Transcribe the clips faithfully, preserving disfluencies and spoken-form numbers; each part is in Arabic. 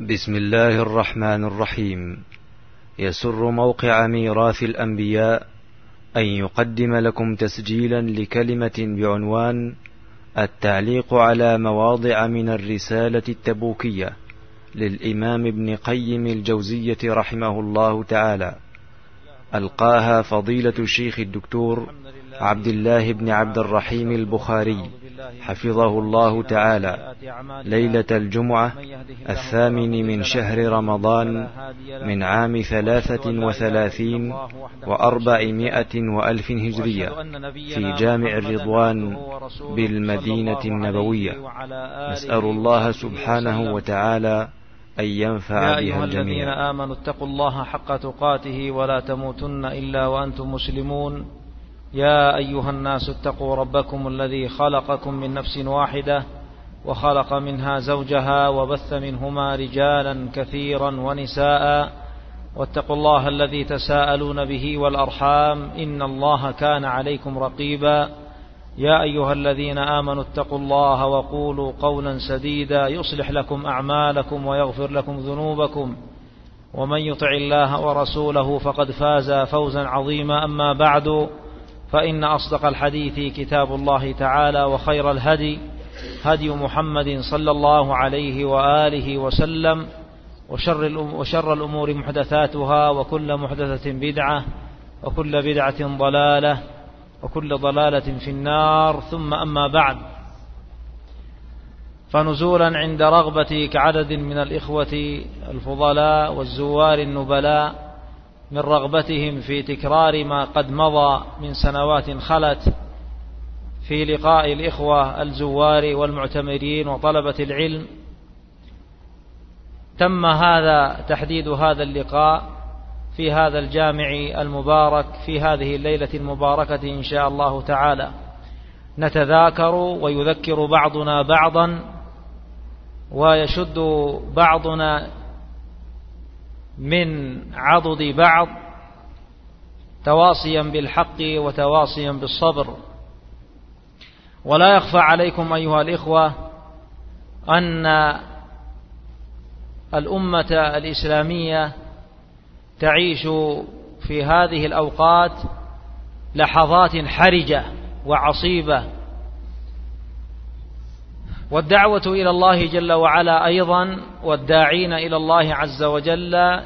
بسم الله الرحمن الرحيم. يسر موقع ميراث الأنبياء أن يقدم لكم تسجيلا لكلمة بعنوان التعليق على مواضع من الرسالة التبوكية للإمام ابن قيم الجوزية رحمه الله تعالى، ألقاها فضيلة الشيخ الدكتور عبد الله بن عبد الرحيم البخاري حفظه الله تعالى ليلة الجمعة الثامن من شهر رمضان من عام ثلاثة وثلاثين وأربعمائة وألف هجرية في جامع الرضوان بالمدينة النبوية. نسأل الله سبحانه وتعالى أن ينفع بها الجميع. يا أيها الذين آمنوا اتقوا الله حق تقاته ولا تموتن إلا وأنتم مسلمون. يا أيها الناس اتقوا ربكم الذي خلقكم من نفس واحدة وخلق منها زوجها وبث منهما رجالا كثيرا ونساء، واتقوا الله الذي تساءلون به والأرحام إن الله كان عليكم رقيبا. يا أيها الذين آمنوا اتقوا الله وقولوا قولا سديدا يصلح لكم أعمالكم ويغفر لكم ذنوبكم، ومن يطع الله ورسوله فقد فاز فوزا عظيما. أما بعد، فإن أصدق الحديث كتاب الله تعالى، وخير الهدي هدي محمد صلى الله عليه وآله وسلم، وشر الأمور محدثاتها، وكل محدثة بدعة، وكل بدعة ضلالة، وكل ضلالة في النار. ثم أما بعد، فنزولا عند رغبة كعدد من الإخوة الفضلاء والزوار النبلاء من رغبتهم في تكرار ما قد مضى من سنوات خلت في لقاء الإخوة الزوار والمعتمرين وطلبة العلم، تم هذا تحديد هذا اللقاء في هذا الجامع المبارك في هذه الليلة المباركة إن شاء الله تعالى. نتذاكر ويذكر بعضنا بعضا ويشد بعضنا من عضد بعض، تواصيا بالحق وتواصيا بالصبر. ولا يخفى عليكم أيها الإخوة أن الأمة الإسلامية تعيش في هذه الأوقات لحظات حرجة وعصيبة، والدعوة إلى الله جل وعلا أيضا والداعين إلى الله عز وجل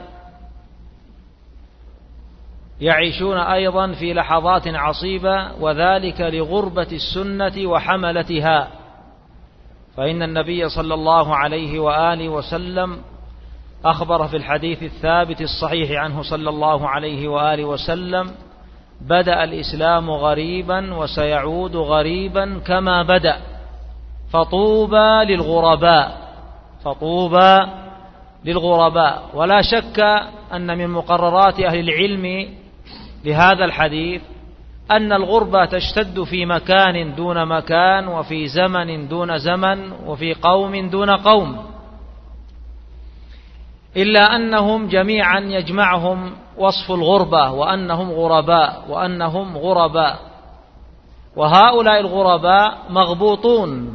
يعيشون أيضا في لحظات عصيبة، وذلك لغربة السنة وحملتها. فإن النبي صلى الله عليه وآله وسلم أخبر في الحديث الثابت الصحيح عنه صلى الله عليه وآله وسلم: بدأ الإسلام غريبا وسيعود غريبا كما بدأ، فطوبى للغرباء، فطوبى للغرباء. ولا شك أن من مقررات أهل العلم لهذا الحديث أن الغربة تشتد في مكان دون مكان، وفي زمن دون زمن، وفي قوم دون قوم، إلا أنهم جميعا يجمعهم وصف الغربة، وأنهم غرباء وأنهم غرباء. وهؤلاء الغرباء مغبوطون،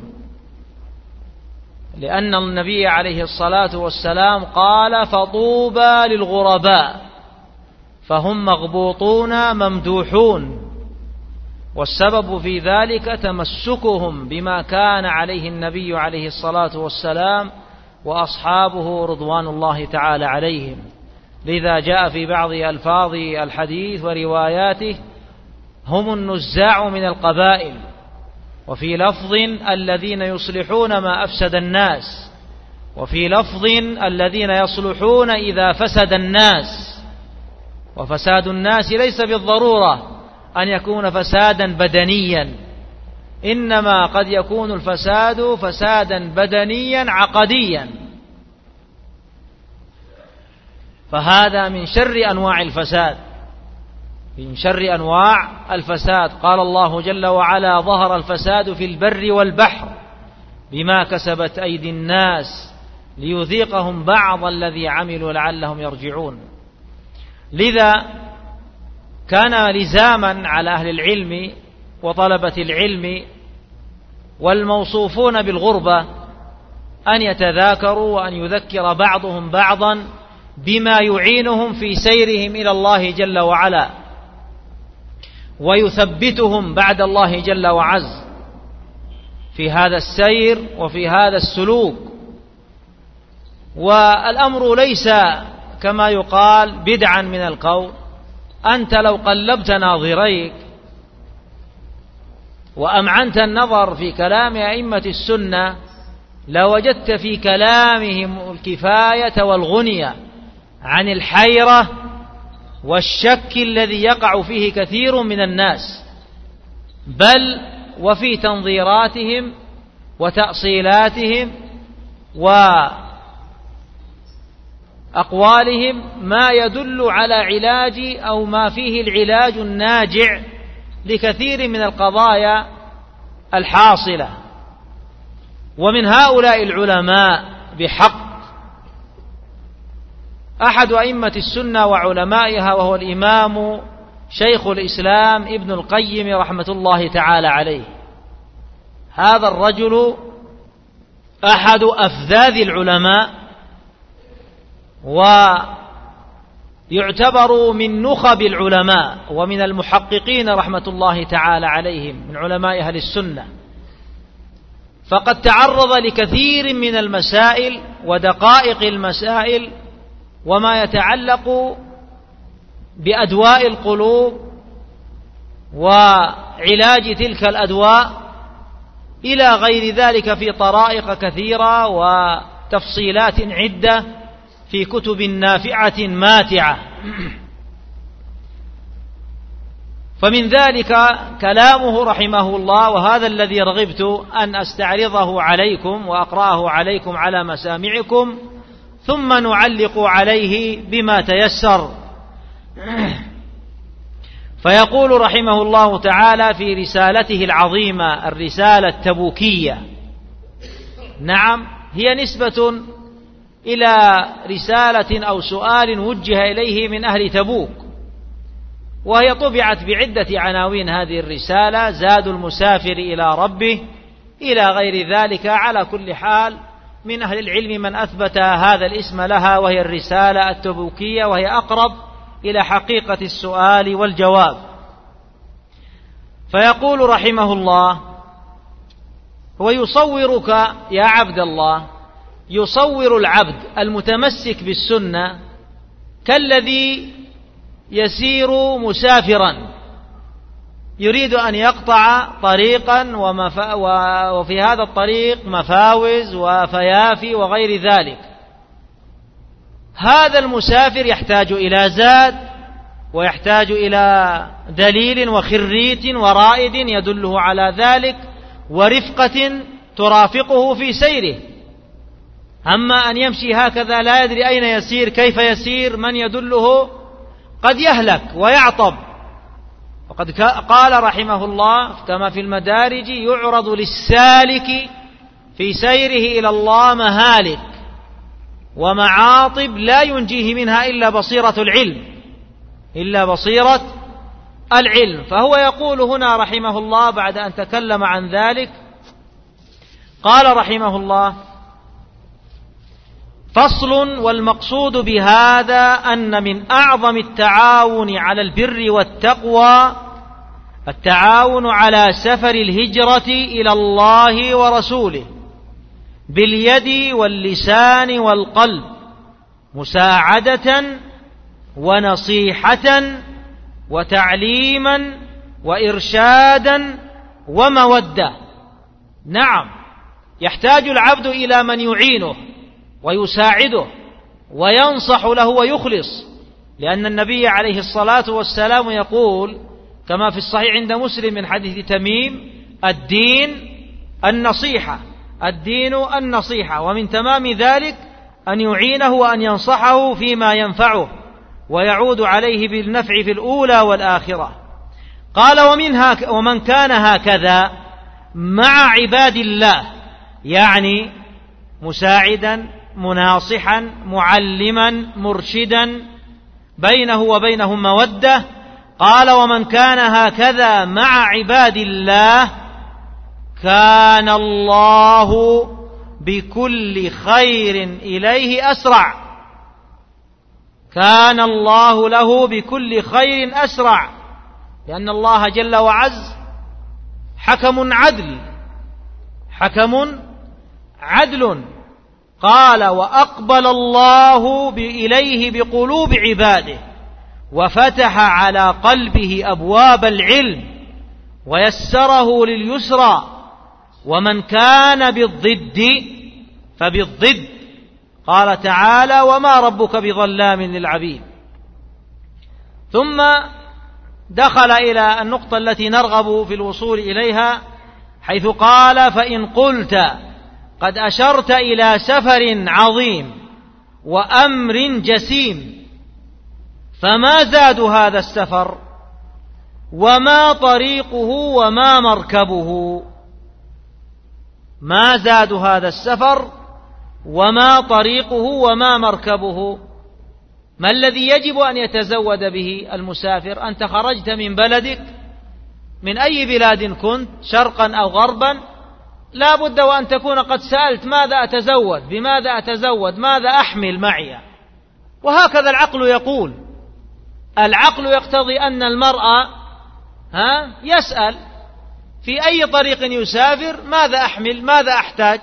لأن النبي عليه الصلاة والسلام قال: فطوبى للغرباء، فهم مغبوطون ممدوحون. والسبب في ذلك تمسكهم بما كان عليه النبي عليه الصلاة والسلام وأصحابه رضوان الله تعالى عليهم. لذا جاء في بعض ألفاظ الحديث ورواياته: هم النزاع من القبائل، وفي لفظ: الذين يصلحون ما أفسد الناس، وفي لفظ: الذين يصلحون إذا فسد الناس. وفساد الناس ليس بالضرورة أن يكون فسادا بدنيا، إنما قد يكون الفساد فسادا بدنيا عقديا، فهذا من شر أنواع الفساد، من شر أنواع الفساد. قال الله جل وعلا: ظهر الفساد في البر والبحر بما كسبت أيدي الناس ليذيقهم بعض الذي عملوا لعلهم يرجعون. لذا كان لزاما على أهل العلم وطلبة العلم والموصوفون بالغربة أن يتذاكروا وأن يذكر بعضهم بعضا بما يعينهم في سيرهم إلى الله جل وعلا ويثبتهم بعد الله جل وعز في هذا السير وفي هذا السلوك. والأمر ليس كما يقال بدعا من القول. أنت لو قلبت ناظريك وأمعنت النظر في كلام أئمة السنة لوجدت في كلامهم الكفاية والغنية عن الحيرة والشك الذي يقع فيه كثير من الناس، بل وفي تنظيراتهم وتأصيلاتهم وأقوالهم ما يدل على علاج أو ما فيه العلاج الناجع لكثير من القضايا الحاصلة. ومن هؤلاء العلماء بحق أحد أئمة السنة وعلمائها، وهو الإمام شيخ الإسلام ابن القيم رحمة الله تعالى عليه. هذا الرجل أحد أفذاذ العلماء، ويعتبر من نخب العلماء ومن المحققين رحمة الله تعالى عليهم من علماء أهل السنة، فقد تعرض لكثير من المسائل ودقائق المسائل وما يتعلق بأدواء القلوب وعلاج تلك الأدواء إلى غير ذلك في طرائق كثيرة وتفصيلات عدة في كتب نافعة ماتعة. فمن ذلك كلامه رحمه الله، وهذا الذي رغبت أن أستعرضه عليكم وأقرأه عليكم على مسامعكم، ثم نعلق عليه بما تيسر. فيقول رحمه الله تعالى في رسالته العظيمة الرسالة التبوكية، نعم هي نسبة إلى رسالة أو سؤال وجه إليه من أهل تبوك، وهي طبعت بعدة عناوين هذه الرسالة: زاد المسافر إلى ربه، إلى غير ذلك. على كل حال من أهل العلم من أثبت هذا الاسم لها، وهي الرسالة التبوكية، وهي أقرب إلى حقيقة السؤال والجواب. فيقول رحمه الله: ويصورك يا عبد الله، يصور العبد المتمسك بالسنة كالذي يسير مسافرا يريد أن يقطع طريقا ومفا وفي هذا الطريق مفاوز وفيافي وغير ذلك. هذا المسافر يحتاج إلى زاد، ويحتاج إلى دليل وخريت ورائد يدله على ذلك، ورفقة ترافقه في سيره. أما أن يمشي هكذا لا يدري أين يسير، كيف يسير، من يدله، قد يهلك ويعطب. وقد قال رحمه الله كما في المدارج: يعرض للسالك في سيره إلى الله مهالك ومعاطب لا ينجيه منها إلا بصيرة العلم إلا بصيرة العلم. فهو يقول هنا رحمه الله بعد أن تكلم عن ذلك، قال رحمه الله: فصل. والمقصود بهذا أن من أعظم التعاون على البر والتقوى التعاون على سفر الهجرة إلى الله ورسوله باليد واللسان والقلب، مساعدة ونصيحة وتعليما وإرشادا ومودة. نعم، يحتاج العبد إلى من يعينه ويساعده وينصح له ويخلص، لأن النبي عليه الصلاة والسلام يقول كما في الصحيح عند مسلم من حديث تميم: الدين النصيحة، الدين النصيحة. ومن تمام ذلك أن يعينه وأن ينصحه فيما ينفعه ويعود عليه بالنفع في الأولى والآخرة. قال: ومنها ومن كان هكذا مع عباد الله، يعني مساعدا مناصحا معلما مرشدا بينه وبينهم مودة. قال: ومن كان هكذا مع عباد الله كان الله بكل خير إليه أسرع. كان الله له بكل خير أسرع، لأن الله جل وعز حكم عدل، حكم عدل. قال: وأقبل الله إليه بقلوب عباده وفتح على قلبه أبواب العلم ويسره لليسرى، ومن كان بالضد فبالضد. قال تعالى: وما ربك بظلام للعبيد. ثم دخل إلى النقطة التي نرغب في الوصول إليها، حيث قال: فإن قلت قد أشرت إلى سفر عظيم وأمر جسيم، فما زاد هذا السفر وما طريقه وما مركبه؟ ما زاد هذا السفر وما طريقه وما مركبه؟ ما الذي يجب أن يتزود به المسافر؟ أنت خرجت من بلدك، من أي بلاد كنت، شرقا أو غربا، لا بد وأن تكون قد سألت: ماذا أتزود؟ بماذا أتزود؟ ماذا أحمل معي؟ وهكذا العقل يقول. العقل يقتضي أن المرء ها يسأل في أي طريق يسافر: ماذا أحمل؟ ماذا أحتاج؟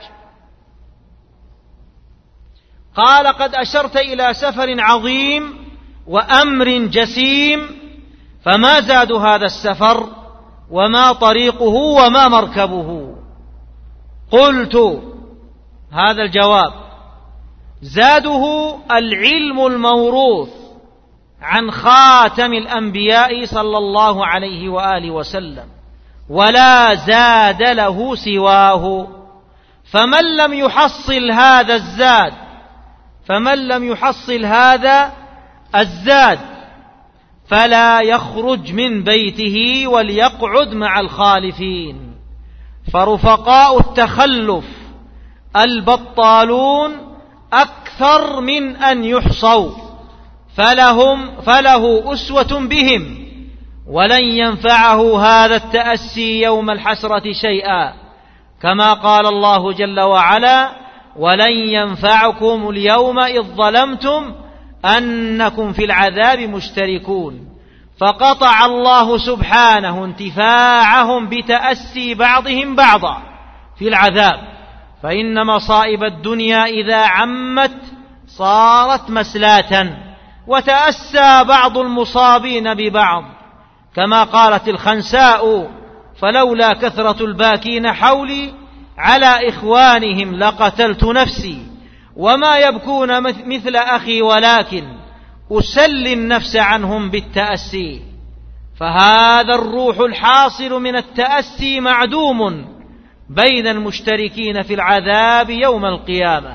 قال: قد أشرت إلى سفر عظيم وأمر جسيم، فما زاد هذا السفر وما طريقه وما مركبه؟ قلت: هذا الجواب: زاده العلم الموروث عن خاتم الأنبياء صلى الله عليه وآله وسلم، ولا زاد له سواه. فمن لم يحصل هذا الزاد فمن لم يحصل هذا الزاد فلا يخرج من بيته وليقعد مع الخالفين. فرفقاء التخلف البطالون أكثر من أن يحصوا، فلهم فله أسوة بهم، ولن ينفعه هذا التأسي يوم الحسرة شيئا، كما قال الله جل وعلا: ولن ينفعكم اليوم إذ ظلمتم أنكم في العذاب مشتركون. فقطع الله سبحانه انتفاعهم بتأسي بعضهم بعضا في العذاب، فإن مصائب الدنيا إذا عمت صارت مسلاة، وتأسى بعض المصابين ببعض، كما قالت الخنساء: فلولا كثرة الباكين حولي على إخوانهم لقتلت نفسي، وما يبكون مثل أخي ولكن أسلي النفس عنهم بالتأسي. فهذا الروح الحاصل من التأسي معدوم بين المشتركين في العذاب يوم القيامة.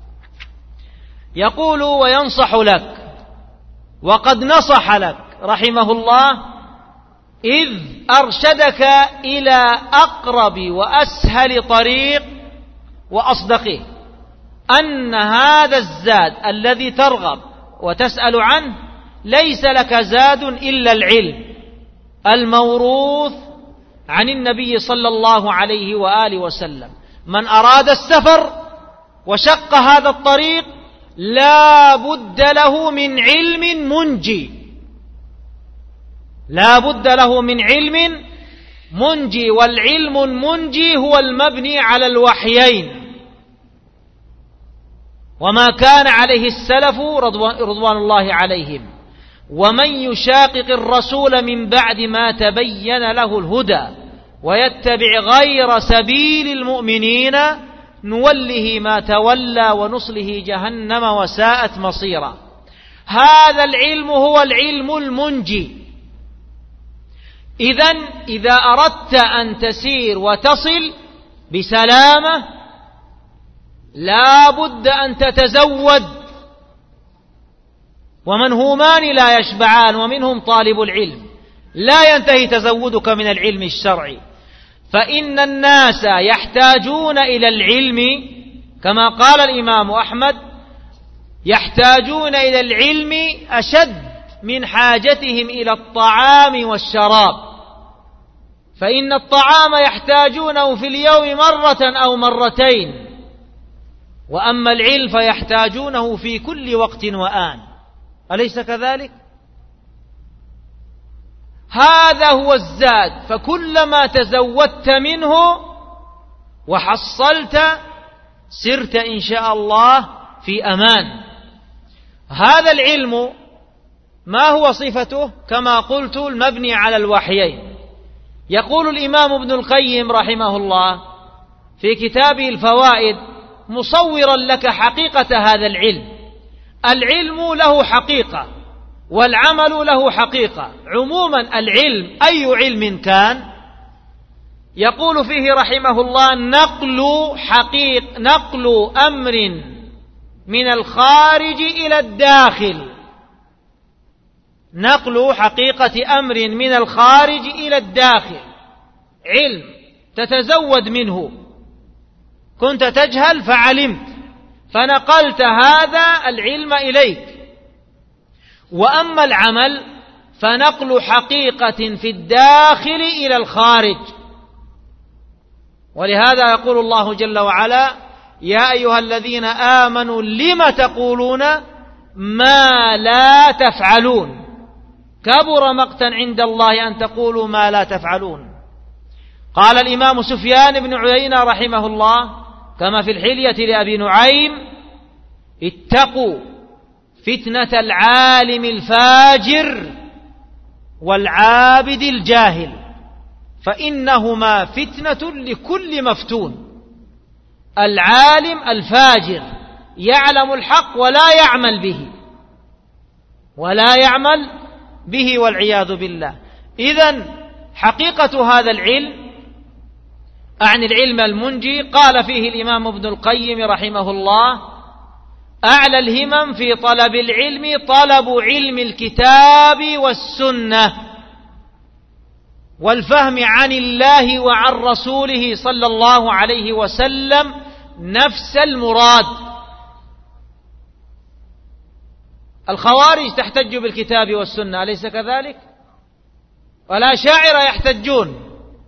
يقول: وينصح لك، وقد نصح لك رحمه الله، إذ أرشدك إلى أقرب وأسهل طريق وأصدقه، أن هذا الزاد الذي ترغب وتسأل عنه ليس لك زاد إلا العلم الموروث عن النبي صلى الله عليه وآله وسلم. من أراد السفر وشق هذا الطريق لا بد له من علم منجي، لا بد له من علم منجي، والعلم المنجي هو المبني على الوحيين، وما كان عليه السلف رضوان الله عليهم. ومن يشاقق الرسول من بعد ما تبين له الهدى ويتبع غير سبيل المؤمنين نوله ما تولى ونصله جهنم وساءت مصيرا. هذا العلم هو العلم المنجي. إذن إذا أردت أن تسير وتصل بسلامة لا بد أن تتزود، ومنهومان لا يشبعان، ومنهم طالب العلم. لا ينتهي تزودك من العلم الشرعي، فإن الناس يحتاجون إلى العلم كما قال الإمام أحمد: يحتاجون إلى العلم أشد من حاجتهم إلى الطعام والشراب، فإن الطعام يحتاجونه في اليوم مرة أو مرتين، وأما العلم فيحتاجونه في كل وقت وآن، أليس كذلك؟ هذا هو الزاد، فكلما تزودت منه وحصلت سرت إن شاء الله في أمان. هذا العلم ما هو صفته؟ كما قلت المبني على الوحيين. يقول الإمام ابن القيم رحمه الله في كتابه الفوائد مصورا لك حقيقة هذا العلم: العلم له حقيقة والعمل له حقيقة. عموما العلم أي علم كان، يقول فيه رحمه الله: نقل حقيق نقل أمر من الخارج إلى الداخل، نقل حقيقة أمر من الخارج إلى الداخل، علم تتزود منه، كنت تجهل فعلمت فنقلت هذا العلم إليك. وأما العمل فنقل حقيقة في الداخل إلى الخارج. ولهذا يقول الله جل وعلا: يا أيها الذين آمنوا لم تقولون ما لا تفعلون، كبر مقتا عند الله أن تقولوا ما لا تفعلون. قال الإمام سفيان بن عيينة رحمه الله كما في الحلية لأبي نعيم: اتقوا فتنة العالم الفاجر والعابد الجاهل، فإنهما فتنة لكل مفتون. العالم الفاجر يعلم الحق ولا يعمل به ولا يعمل به والعياذ بالله. إذن حقيقة هذا العلم أعني العلم المنجي، قال فيه الإمام ابن القيم رحمه الله: أعلى الهمم في طلب العلم طلب علم الكتاب والسنة والفهم عن الله وعن رسوله صلى الله عليه وسلم نفس المراد. الخوارج تحتج بالكتاب والسنة، أليس كذلك؟ ولا شاعر يحتجون،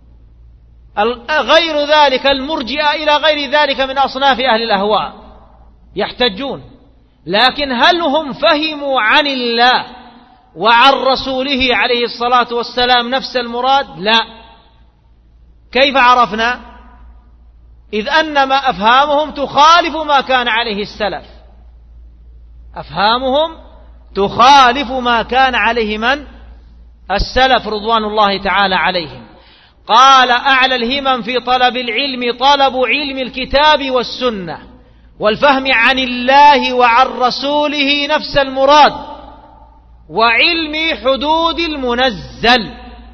غير ذلك المرجئة إلى غير ذلك من أصناف أهل الأهواء يحتجون، لكن هل هم فهموا عن الله وعن رسوله عليه الصلاة والسلام نفس المراد؟ لا. كيف عرفنا؟ إذ أنما أفهامهم تخالف ما كان عليه السلف، أفهامهم تخالف ما كان عليه من؟ السلف رضوان الله تعالى عليهم. قال: أعلى الهمم في طلب العلم طلب علم الكتاب والسنة والفهم عن الله وعن رسوله نفس المراد وعلم حدود المنزل،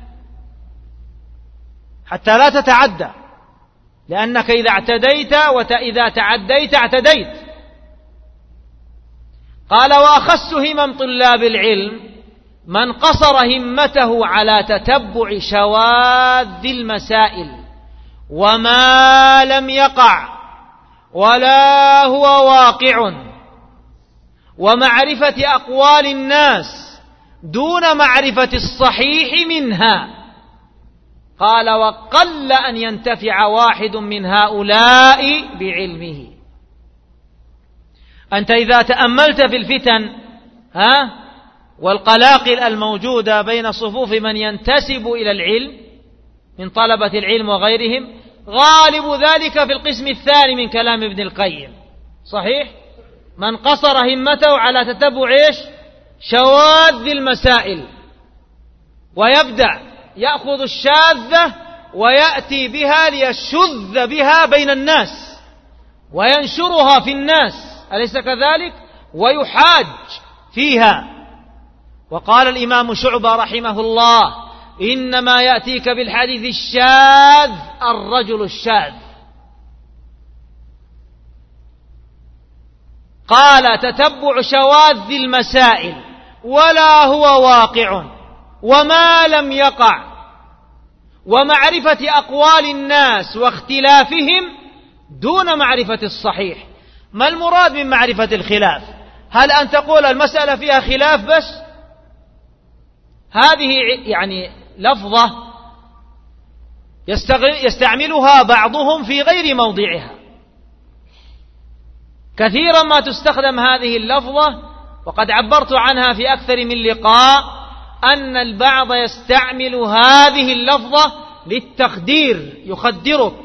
حتى لا تتعدى، لأنك إذا اعتديت وإذا تعديت اعتديت. قال: وأخص همم طلاب العلم من قصر همته على تتبع شواذ المسائل وما لم يقع ولا هو واقع ومعرفة أقوال الناس دون معرفة الصحيح منها. قال: وقل أن ينتفع واحد من هؤلاء بعلمه. أنت إذا تأملت في الفتن ها والقلاقل الموجودة بين صفوف من ينتسب إلى العلم من طلبة العلم وغيرهم، غالب ذلك في القسم الثاني من كلام ابن القيم، صحيح؟ من قصر همته على تتبع إيش؟ شواذ المسائل، ويبدأ يأخذ الشاذة ويأتي بها ليشذ بها بين الناس وينشرها في الناس، أليس كذلك؟ ويحاج فيها. وقال الإمام شعبة رحمه الله: إنما يأتيك بالحديث الشاذ الرجل الشاذ. قال: تتبع شواذ المسائل ولا هو واقع وما لم يقع ومعرفة أقوال الناس واختلافهم دون معرفة الصحيح. ما المراد من معرفة الخلاف؟ هل أن تقول المسألة فيها خلاف بس؟ هذه يعني لفظة يستعملها بعضهم في غير موضعها. كثيرا ما تستخدم هذه اللفظة، وقد عبرت عنها في أكثر من لقاء، أن البعض يستعمل هذه اللفظة للتخدير، يخدرك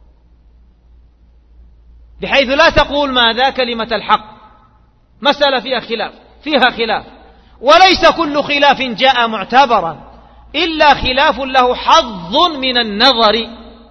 بحيث لا تقول ماذا كلمة الحق. مسألة فيها خلاف فيها خلاف وليس كل خلاف جاء معتبرا إلا خلاف له حظ من النظر.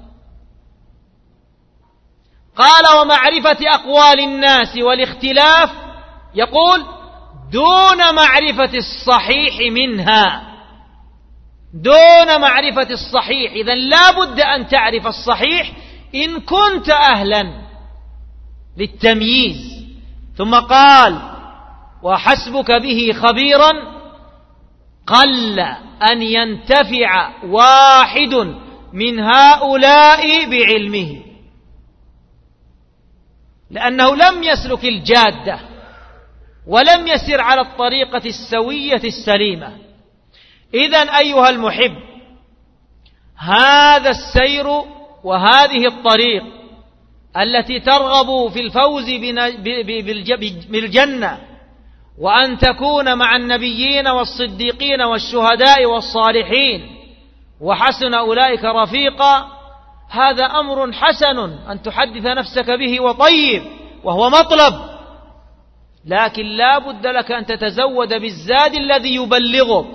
قال ومعرفة أقوال الناس والاختلاف، يقول دون معرفة الصحيح منها، دون معرفة الصحيح. إذن لا بد أن تعرف الصحيح إن كنت أهلا للتمييز. ثم قال وحسبك به خبيرا قل أن ينتفع واحد من هؤلاء بعلمه، لأنه لم يسلك الجادة ولم يسر على الطريقة السوية السليمة. إذن أيها المحب، هذا السير وهذه الطريق التي ترغب في الفوز بالجنة وأن تكون مع النبيين والصديقين والشهداء والصالحين وحسن أولئك رفيقا، هذا أمر حسن أن تحدث نفسك به وطيب، وهو مطلب، لكن لا بد لك أن تتزود بالزاد الذي يبلغك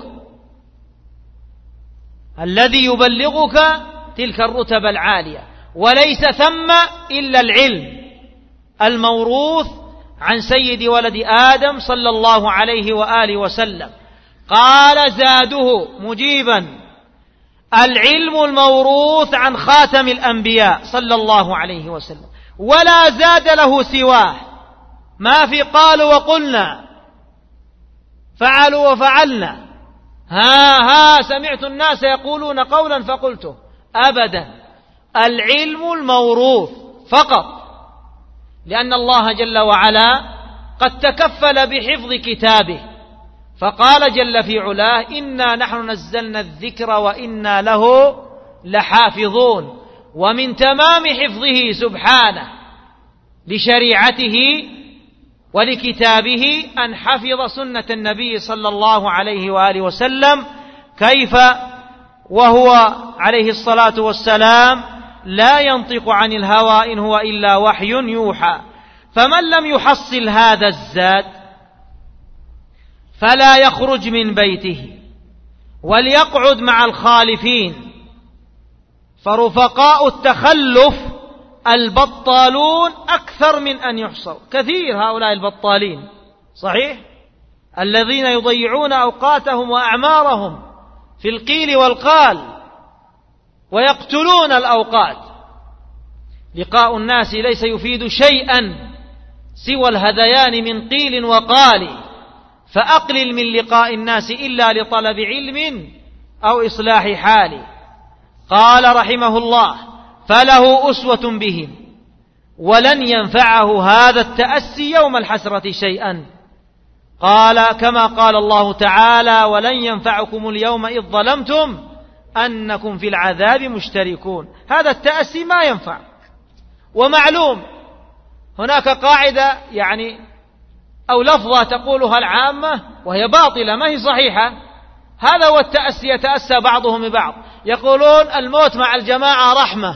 الذي يبلغك تلك الرتب العالية. وليس ثم إلا العلم الموروث عن سيد ولد آدم صلى الله عليه وآله وسلم. قال زاده مجيبا العلم الموروث عن خاتم الأنبياء صلى الله عليه وسلم، ولا زاد له سواه. ما في قالوا وقلنا، فعلوا وفعلنا، ها ها سمعت الناس يقولون قولا فقلته، أبدا. العلم الموروث فقط، لأن الله جل وعلا قد تكفل بحفظ كتابه، فقال جل في علاه إنا نحن نزلنا الذكر وإنا له لحافظون. ومن تمام حفظه سبحانه لشريعته ولكتابه أن حفظ سنة النبي صلى الله عليه وآله وسلم، كيف وهو عليه الصلاة والسلام لا ينطق عن الهوى إن هو إلا وحي يوحى. فمن لم يحصل هذا الزاد فلا يخرج من بيته وليقعد مع الخالفين، فرفقاء التخلف البطالون أكثر من أن يحصوا. كثير هؤلاء البطالين صحيح، الذين يضيعون أوقاتهم وأعمارهم في القيل والقال ويقتلون الأوقات. لقاء الناس ليس يفيد شيئا سوى الهذيان من قيل وقال، فأقلل من لقاء الناس إلا لطلب علم أو إصلاح حال. قال رحمه الله فله أسوة بهم ولن ينفعه هذا التأسي يوم الحسرة شيئا. قال كما قال الله تعالى ولن ينفعكم اليوم إذ ظلمتم أنكم في العذاب مشتركون. هذا التأسي ما ينفع. ومعلوم هناك قاعدة يعني أو لفظة تقولها العامة وهي باطلة ما هي صحيحة، هذا هو التأسي، يتأسى بعضهم ببعض، يقولون الموت مع الجماعة رحمة.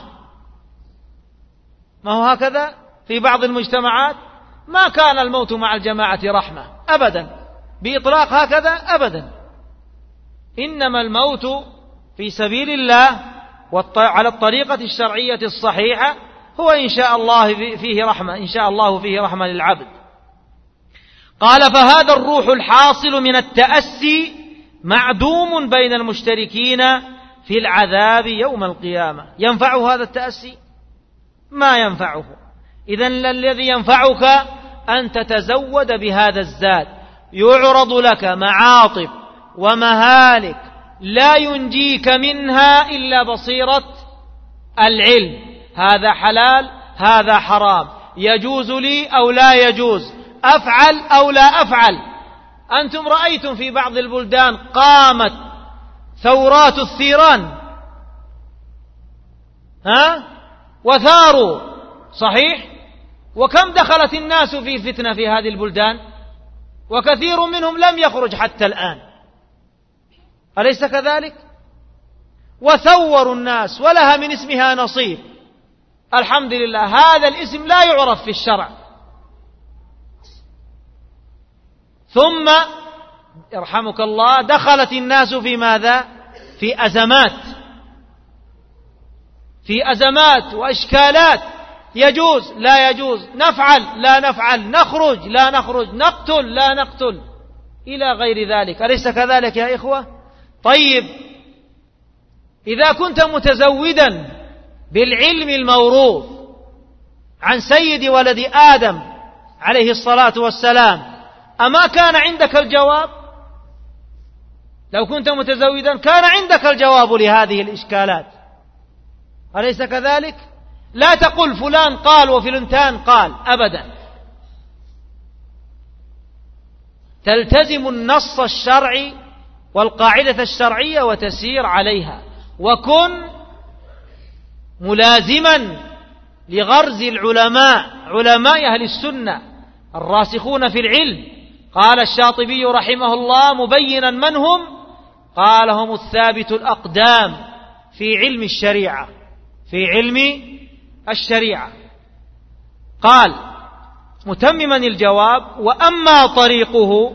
ما هو هكذا في بعض المجتمعات؟ ما كان الموت مع الجماعة رحمة أبدا بإطلاق، هكذا أبدا. إنما الموت في سبيل الله على الطريقة الشرعية الصحيحة هو إن شاء الله فيه رحمة، إن شاء الله فيه رحمة للعبد. قال فهذا الروح الحاصل من التأسي معدوم بين المشتركين في العذاب يوم القيامة. ينفعه هذا التأسي؟ ما ينفعه. إذن الذي ينفعك أن تتزود بهذا الزاد، يعرض لك معاطب ومهالك لا ينجيك منها إلا بصيرة العلم، هذا حلال هذا حرام، يجوز لي أو لا يجوز، أفعل أو لا أفعل. أنتم رأيتم في بعض البلدان قامت ثورات الثيران، ها وثاروا صحيح، وكم دخلت الناس في فتنة في هذه البلدان، وكثير منهم لم يخرج حتى الآن، أليس كذلك؟ وثوروا الناس ولها من اسمها نصيب. الحمد لله، هذا الاسم لا يعرف في الشرع. ثم يرحمك الله دخلت الناس في ماذا؟ في أزمات، في أزمات وإشكالات، يجوز لا يجوز، نفعل لا نفعل، نخرج لا نخرج، نقتل لا نقتل، إلى غير ذلك، أليس كذلك يا إخوة؟ طيب، إذا كنت متزودا بالعلم الموروث عن سيد ولد آدم عليه الصلاة والسلام، أما كان عندك الجواب؟ لو كنت متزودا كان عندك الجواب لهذه الإشكالات، أليس كذلك؟ لا تقل فلان قال وفلنتان قال، أبدا، تلتزم النص الشرعي والقاعدة الشرعية وتسير عليها، وكن ملازما لغرز العلماء، علماء أهل السنة الراسخون في العلم. قال الشاطبي رحمه الله مبينا من هم؟ قال هم الثابت الأقدام في علم الشريعة، في علم الشريعة. قال متمما الجواب: وأما طريقه،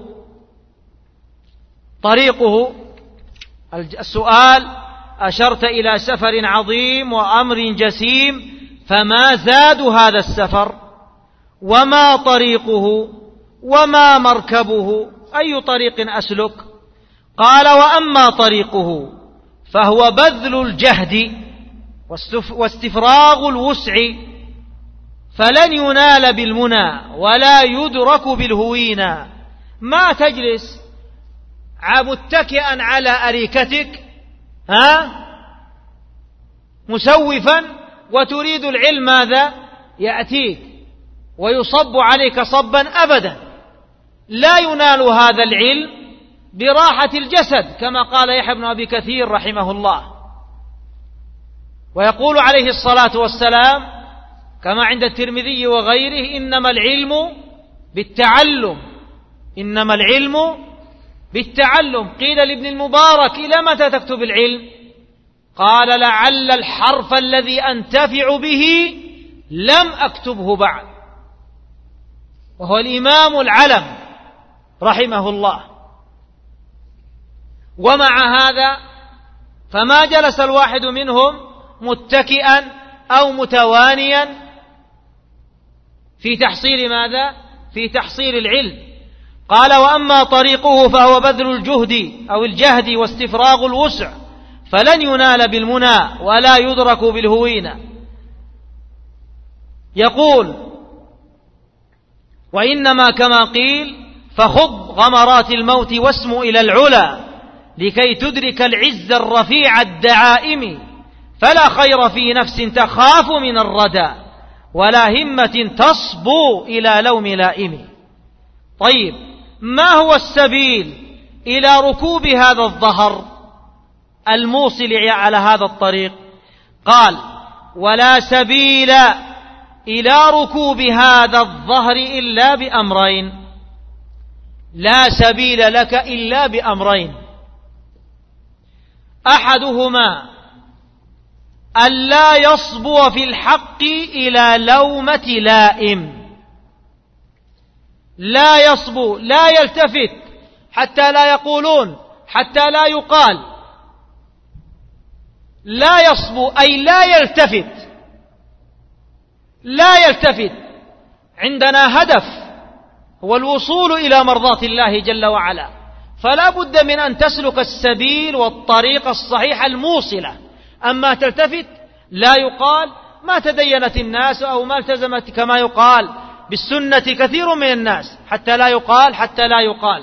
طريقه السؤال أشرت إلى سفر عظيم وأمر جسيم، فما زاد هذا السفر؟ وما طريقه؟ وما مركبه؟ أي طريق أسلك؟ قال: وأما طريقه فهو بذل الجهد واستفراغ الوسع، فلن ينال بالمنى ولا يدرك بالهوينا. ما تجلس متكئا على أريكتك ها مسوفا وتريد العلم ماذا يأتيك ويصب عليك صبا، أبدا، لا ينال هذا العلم براحة الجسد، كما قال يحيى بن أبي كثير رحمه الله. ويقول عليه الصلاة والسلام كما عند الترمذي وغيره: إنما العلم بالتعلم، إنما العلم بالتعلم. قيل لابن المبارك: إلى متى تكتب العلم؟ قال: لعل الحرف الذي أنتفع به لم أكتبه بعد. وهو الإمام العلم رحمه الله. ومع هذا فما جلس الواحد منهم متكئا أو متوانيا في تحصيل ماذا؟ في تحصيل العلم. قال: وأما طريقه فهو بذل الجهد أو الجهد واستفراغ الوسع، فلن ينال بالمنى ولا يدرك بالهوينة. يقول: وإنما كما قيل: فخض غمرات الموت واسمو إلى العلا لكي تدرك العز الرفيع الدعائم، فلا خير في نفس تخاف من الردى ولا همة تصبو إلى لوم لائم. طيب، ما هو السبيل إلى ركوب هذا الظهر الموصل على هذا الطريق؟ قال: ولا سبيل إلى ركوب هذا الظهر إلا بأمرين، لا سبيل لك إلا بأمرين: أحدهما ألا يصبو في الحق إلى لومة لائم، لا يصبو، لا يلتفت، حتى لا يقولون، حتى لا يقال، لا يصبو أي لا يلتفت، لا يلتفت. عندنا هدف هو الوصول إلى مرضاة الله جل وعلا، فلا بد من أن تسلك السبيل والطريق الصحيح الموصلة. أما تلتفت لا يقال ما تدينت الناس أو ما التزمت كما يقال بالسنة كثير من الناس، حتى لا يقال حتى لا يقال.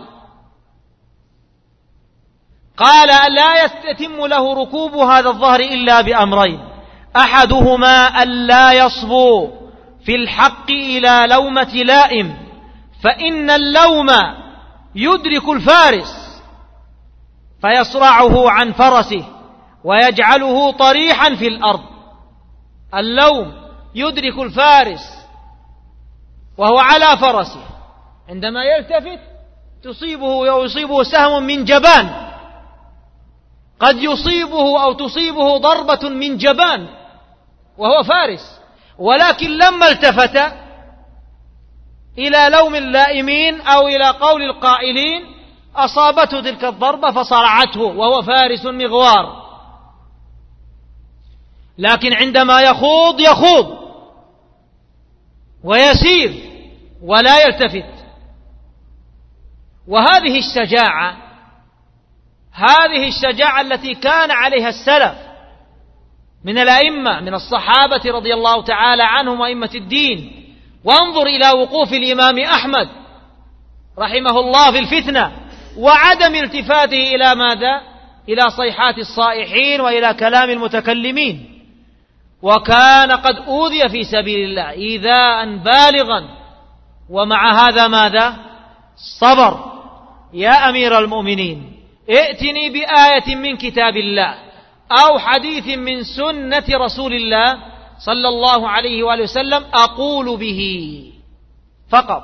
قال: لا يتم له ركوب هذا الظهر إلا بأمرين: أحدهما ألا يصبو في الحق إلى لومة لائم، فإن اللوم يدرك الفارس فيصرعه عن فرسه ويجعله طريحا في الأرض. اللوم يدرك الفارس وهو على فرسه، عندما يلتفت تصيبه أو يصيبه سهم من جبان، قد يصيبه أو تصيبه ضربة من جبان وهو فارس، ولكن لما التفت إلى لوم اللائمين أو إلى قول القائلين أصابته تلك الضربة فصرعته وهو فارس مغوار. لكن عندما يخوض يخوض ويسير ولا يلتفت. وهذه الشجاعة هذه الشجاعة التي كان عليها السلف من الأئمة من الصحابة رضي الله تعالى عنهم وأئمة الدين. وانظر إلى وقوف الإمام أحمد رحمه الله في الفتنة وعدم التفاته إلى ماذا؟ إلى صيحات الصائحين وإلى كلام المتكلمين، وكان قد أوذي في سبيل الله إيذاء بالغا، ومع هذا ماذا؟ صبر. يا أمير المؤمنين ائتني بآية من كتاب الله أو حديث من سنة رسول الله صلى الله عليه وآله وسلم أقول به فقط،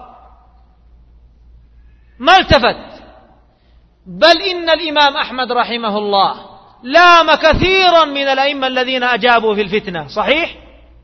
ما التفت. بل إن الإمام أحمد رحمه الله لام كثيرا من الأئمة الذين أجابوا في الفتنة، صحيح؟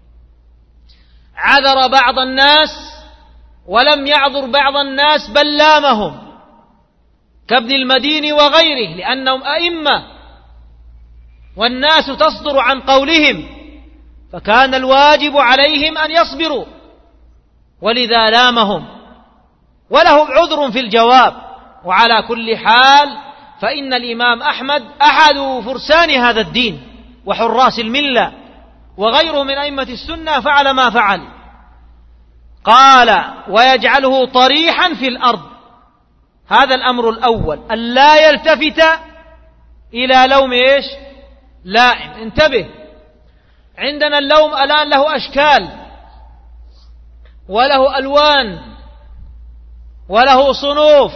عذر بعض الناس ولم يعذر بعض الناس بل لامهم، كابن المديني وغيره، لأنهم أئمة والناس تصدر عن قولهم، فكان الواجب عليهم أن يصبروا، ولذا لامهم ولهم عذر في الجواب. وعلى كل حال فإن الإمام أحمد أحد فرسان هذا الدين وحراس الملة، وغيره من أئمة السنة فعل ما فعل. قال ويجعله طريحا في الأرض، هذا الأمر الأول، أن لا يلتفت إلى لوم إيش؟ لائم. انتبه، عندنا اللوم الآن له أشكال وله ألوان وله صنوف.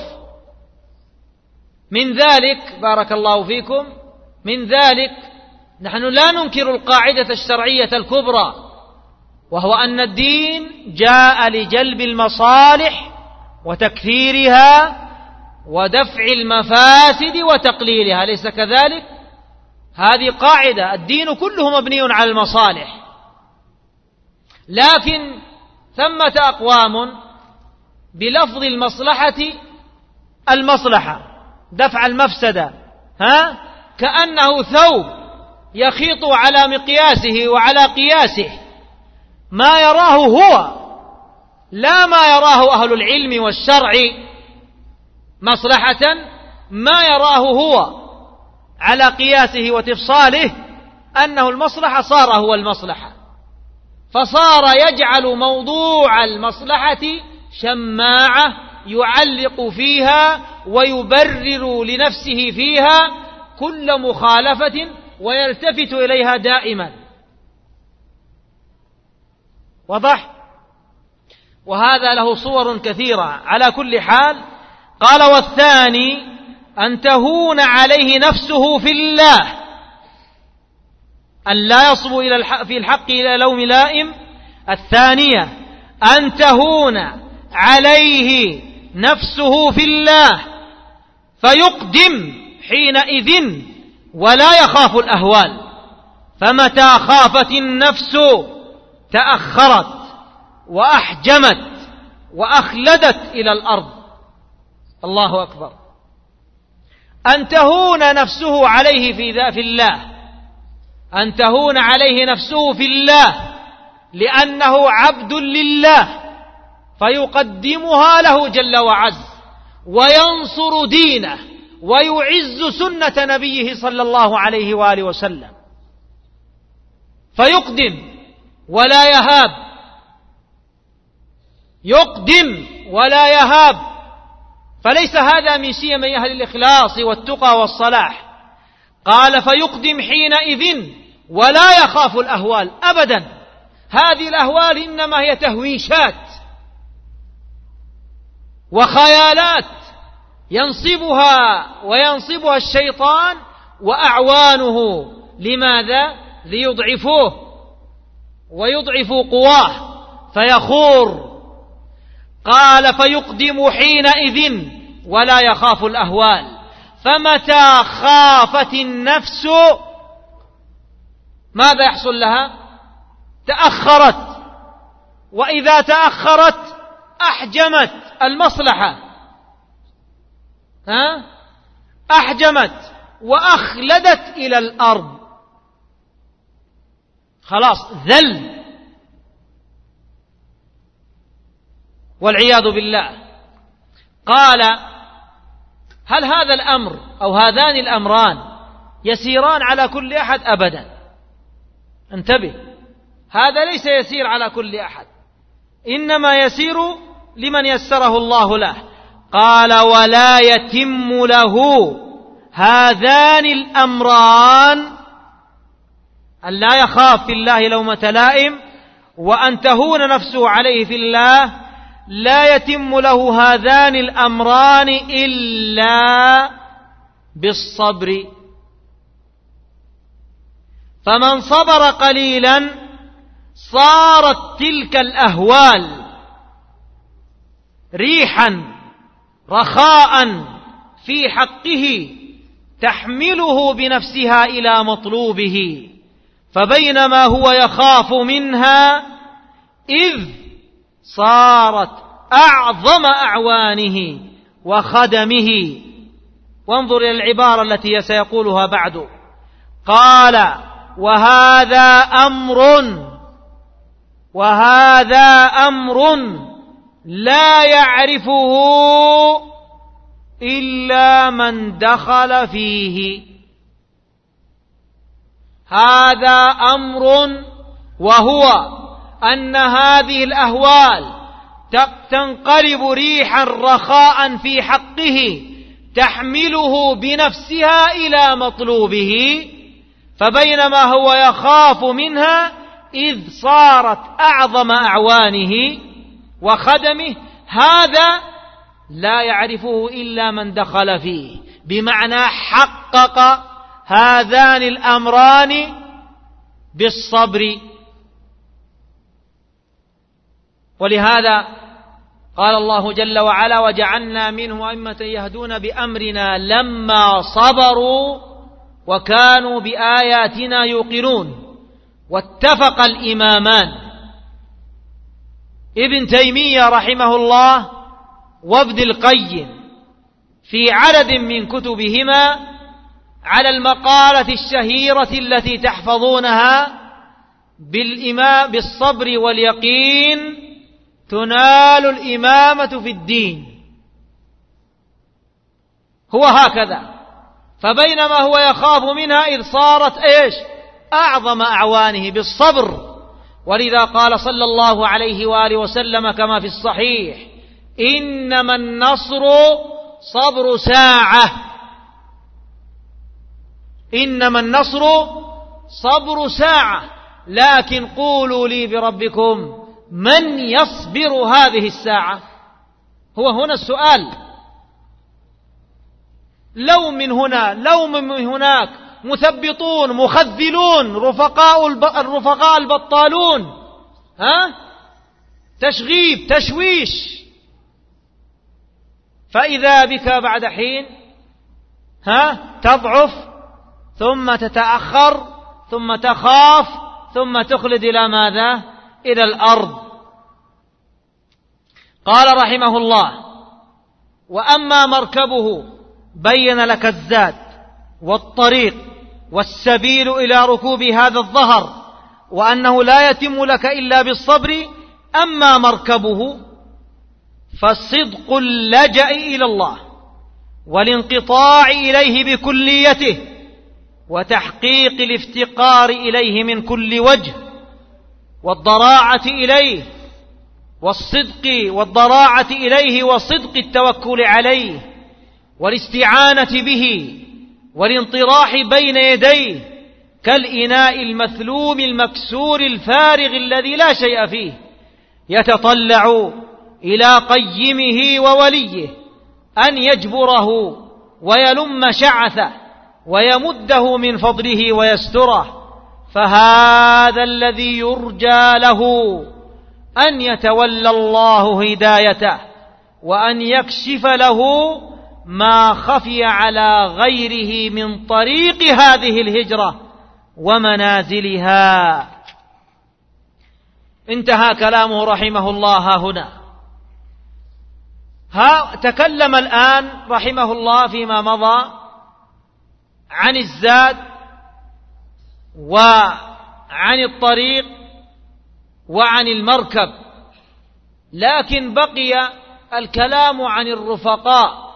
من ذلك بارك الله فيكم من ذلك نحن لا ننكر القاعدة الشرعية الكبرى، وهو أن الدين جاء لجلب المصالح وتكثيرها ودفع المفاسد وتقليلها، أليس كذلك؟ هذه قاعدة، الدين كله مبني على المصالح. لكن ثمة أقوام بلفظ المصلحة المصلحة دفع المفسدة، ها؟ كأنه ثوب يخيط على مقياسه وعلى قياسه ما يراه هو، لا ما يراه أهل العلم والشرع مصلحة، ما يراه هو على قياسه وتفصاله أنه المصلحة صار هو المصلحة، فصار يجعل موضوع المصلحة شماعة يعلق فيها ويبرر لنفسه فيها كل مخالفة ويلتفت إليها دائما. وضح؟ وهذا له صور كثيرة. على كل حال قال والثاني أن تهون عليه نفسه في الله، أن لا يصبو إلى الحق في الحق إلى لوم لائم. الثانية أن تهون عليه نفسه في الله فيقدم حينئذ ولا يخاف الأهوال، فمتى خافت النفس تأخرت وأحجمت وأخلدت إلى الأرض. الله أكبر. أن تهون نفسه عليه في ذا في الله، أن تهون عليه نفسه في الله لأنه عبد لله، فيقدمها له جل وعز وينصر دينه ويعز سنة نبيه صلى الله عليه وآله وسلم، فيقدم ولا يهاب، يقدم ولا يهاب. فليس هذا من سيم أهل الإخلاص والتقى والصلاح. قال فيقدم حينئذ ولا يخاف الأهوال أبدا. هذه الأهوال إنما هي تهويشات وخيالات ينصبها وينصبها الشيطان وأعوانه. لماذا؟ ليضعفوه ويضعفوا قواه فيخور. قال فيقدم حينئذ ولا يخاف الأهوال. فمتى خافت النفس ماذا يحصل لها؟ تأخرت، وإذا تأخرت أحجمت المصلحة، ها؟ أحجمت وأخلدت إلى الأرض، خلاص ذل والعياذ بالله. قال هل هذا الأمر أو هذان الأمران يسيران على كل أحد؟ أبدا، انتبه، هذا ليس يسير على كل أحد، إنما يسير لمن يسره الله له. قال ولا يتم له هذان الأمران، أن لا يخاف في الله لومة لائم وأن تهون نفسه عليه في الله، لا يتم له هذان الأمران إلا بالصبر. فمن صبر قليلا صارت تلك الأهوال ريحا رخاء في حقه تحمله بنفسها إلى مطلوبه، فبينما هو يخاف منها إذ صارت أعظم أعوانه وخدمه. وانظر إلى العبارة التي سيقولها بعد. قال وهذا أمر وهذا أمر لا يعرفه إلا من دخل فيه. هذا أمر، وهو أن هذه الأهوال تنقلب ريحا رخاء في حقه تحمله بنفسها إلى مطلوبه، فبينما هو يخاف منها إذ صارت أعظم أعوانه وخدمه، هذا لا يعرفه إلا من دخل فيه، بمعنى حقق هذان الأمران بالصبر. ولهذا قال الله جل وعلا وجعلنا منهم أئمة يهدون بأمرنا لما صبروا وكانوا بآياتنا يوقنون. واتفق الإمامان ابن تيمية رحمه الله وابن القيم في عدد من كتبهما على المقالة الشهيرة التي تحفظونها: بالإمام بالصبر واليقين تنال الإمامة في الدين. هو هكذا، فبينما هو يخاف منها إذ صارت إيش؟ أعظم أعوانه بالصبر. ولذا قال صلى الله عليه وآله وسلم كما في الصحيح: إنما النصر صبر ساعة، إنما النصر صبر ساعة، لكن قولوا لي بربكم من يصبر هذه الساعة؟ هو هنا السؤال. لو من هنا لو من هناك مثبطون مخذلون رفقاء الرفقاء البطالون، ها تشغيب تشويش، فإذا بك بعد حين ها تضعف ثم تتأخر ثم تخاف ثم تخلد إلى ماذا؟ إلى الأرض. قال رحمه الله: وأما مركبه بين لك الزاد والطريق والسبيل إلى ركوب هذا الظهر، وأنه لا يتم لك إلا بالصبر. أما مركبه فصدق اللجأ إلى الله والانقطاع إليه بكليته وتحقيق الافتقار إليه من كل وجه، والضراعة إليه والصدق والضراعة إليه وصدق التوكل عليه والاستعانة به والانطراح بين يديه كالإناء المثلوم المكسور الفارغ الذي لا شيء فيه، يتطلع إلى قيمه ووليه أن يجبره ويلم شعثه ويمده من فضله ويستره. فهذا الذي يرجى له أن يتولى الله هدايته وأن يكشف له ما خفي على غيره من طريق هذه الهجرة ومنازلها. انتهى كلامه رحمه الله هنا. ها تكلم الآن رحمه الله فيما مضى عن الزاد وعن الطريق وعن المركب، لكن بقي الكلام عن الرفقاء.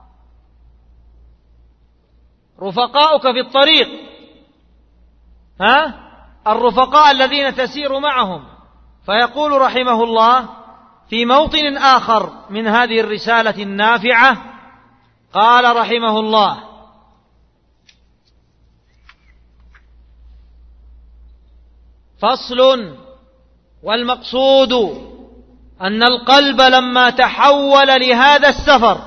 رفقاؤك في الطريق، ها الرفقاء الذين تسير معهم. فيقول رحمه الله في موطن آخر من هذه الرسالة النافعة، قال رحمه الله: فصل: والمقصود أن القلب لما تحول لهذا السفر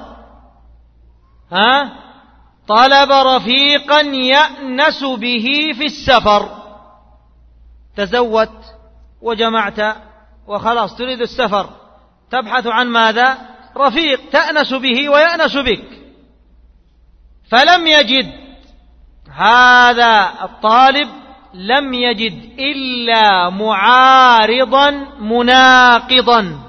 ها طلب رفيقا يأنس به في السفر. تزودت وجمعت وخلاص تريد السفر، تبحث عن ماذا؟ رفيق تأنس به ويأنس بك. فلم يجد هذا الطالب لم يجد إلا معارضا مناقضا،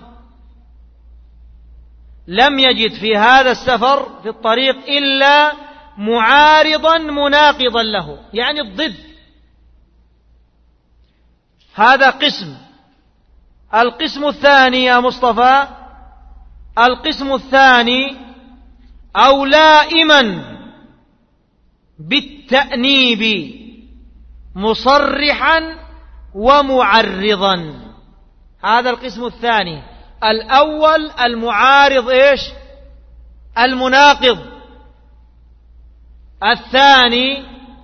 لم يجد في هذا السفر في الطريق إلا معارضا مناقضا له، يعني الضد. هذا قسم. القسم الثاني يا مصطفى، القسم الثاني أو لائما بالتأنيب مصرحا ومعرضا. هذا القسم الثاني. الأول المعارض إيش؟ المناقض. الثاني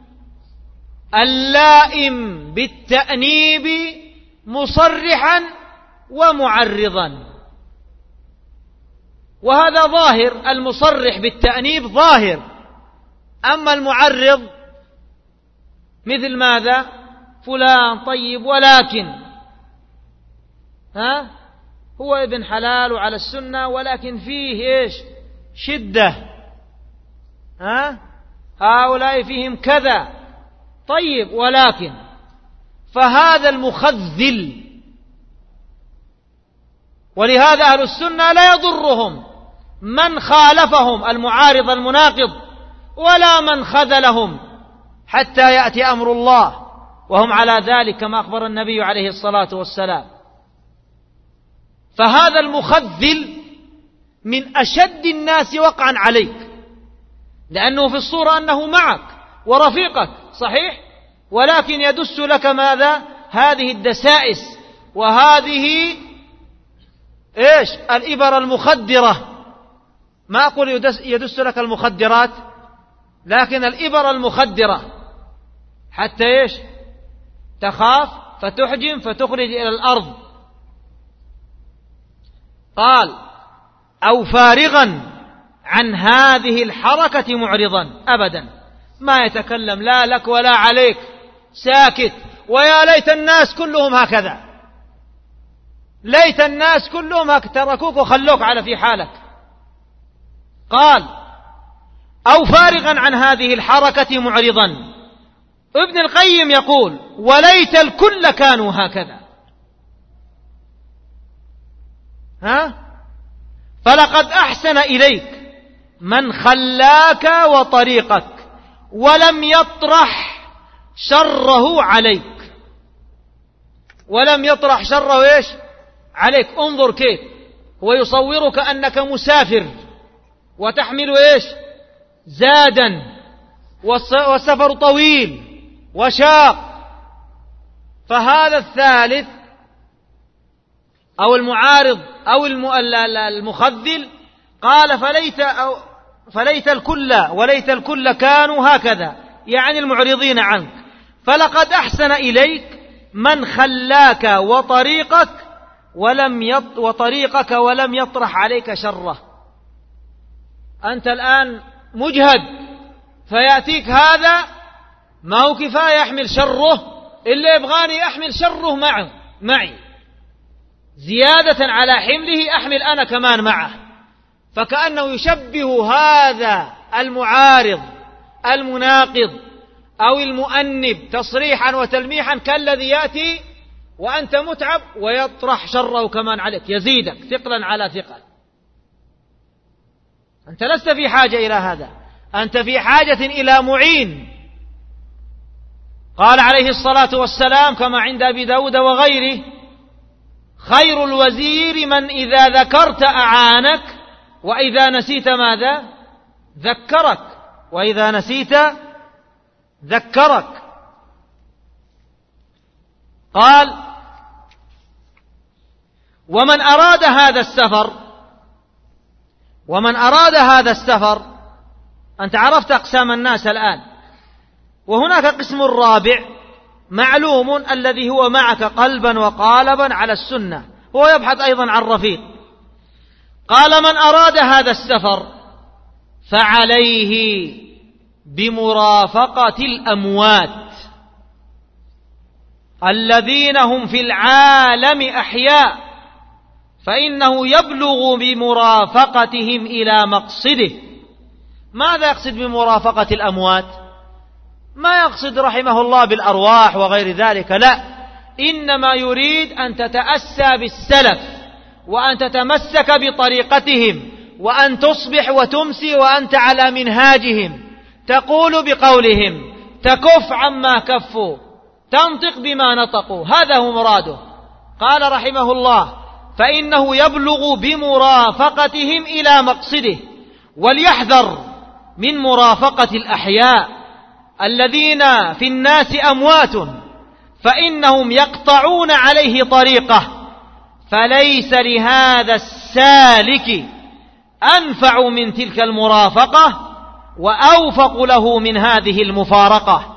اللائم بالتأنيب مصرحا ومعرضا. وهذا ظاهر، المصرح بالتأنيب ظاهر. أما المعرض مثل ماذا؟ فلان طيب ولكن ها هو ابن حلال وعلى السنة، ولكن فيه إيش؟ شدة. ها هؤلاء فيهم كذا طيب ولكن. فهذا المخذل. ولهذا أهل السنة لا يضرهم من خالفهم المعارض المناقض ولا من خذلهم حتى يأتي أمر الله وهم على ذلك كما أخبر النبي عليه الصلاة والسلام. فهذا المخذل من أشد الناس وقعا عليك، لأنه في الصورة أنه معك ورفيقك صحيح، ولكن يدس لك ماذا؟ هذه الدسائس وهذه إيش؟ الإبر المخدرة. ما أقول يدس, يدس لك المخدرات، لكن الإبر المخدرة حتى إيش؟ تخاف فتحجم فتخرج إلى الأرض. قال: أو فارغا عن هذه الحركة معرضا. أبدا ما يتكلم لا لك ولا عليك، ساكت. ويا ليت الناس كلهم هكذا، ليت الناس كلهم هكذا، تركوك وخلوك على في حالك. قال: أو فارغا عن هذه الحركة معرضا. ابن القيم يقول: وليت الكل كانوا هكذا. ها فلقد أحسن إليك من خلاك وطريقك ولم يطرح شره عليك، ولم يطرح شره إيش؟ عليك. انظر كيف هو يصورك أنك مسافر وتحمل إيش؟ زادا، والسفر طويل وشاق. فهذا الثالث أو المعارض أو المخذل قال: فليت, أو فليت الكل وليت الكل كانوا هكذا، يعني المعرضين عنك. فلقد أحسن إليك من خلاك وطريقك ولم يط وطريقك ولم يطرح عليك شره. أنت الآن مجهد، فيأتيك هذا ما هو كفاية يحمل شره، إلا يبغاني أحمل شره معه معي. زيادة على حمله أحمل أنا كمان معه. فكأنه يشبه هذا المعارض المناقض أو المؤنب تصريحا وتلميحا كالذي يأتي وأنت متعب ويطرح شره كمان عليك، يزيدك ثقلا على ثقل. أنت لست في حاجة إلى هذا، أنت في حاجة إلى معين. قال عليه الصلاة والسلام كما عند أبي داود وغيره: خير الوزير من إذا ذكرت أعانك وإذا نسيت ماذا؟ ذكرك، وإذا نسيت ذكرك. قال: ومن أراد هذا السفر ومن أراد هذا السفر أنت عرفت أقسام الناس الآن، وهناك قسم رابع معلوم الذي هو معك قلبا وقالبا على السنة، هو يبحث أيضا عن رفيق. قال: من أراد هذا السفر فعليه بمرافقة الأموات الذين هم في العالم أحياء، فإنه يبلغ بمرافقتهم إلى مقصده. ماذا يقصد بمرافقة الأموات؟ ما يقصد رحمه الله بالأرواح وغير ذلك، لا، إنما يريد أن تتأسى بالسلف وأن تتمسك بطريقتهم وأن تصبح وتمسي وأنت على منهاجهم، تقول بقولهم، تكف عما كفوا، تنطق بما نطقوا، هذا هو مراده. قال رحمه الله: فإنه يبلغ بمرافقتهم إلى مقصده. وليحذر من مرافقة الأحياء الذين في الناس أموات، فإنهم يقطعون عليه طريقه، فليس لهذا السالك أنفع من تلك المرافقة وأوفق له من هذه المفارقة.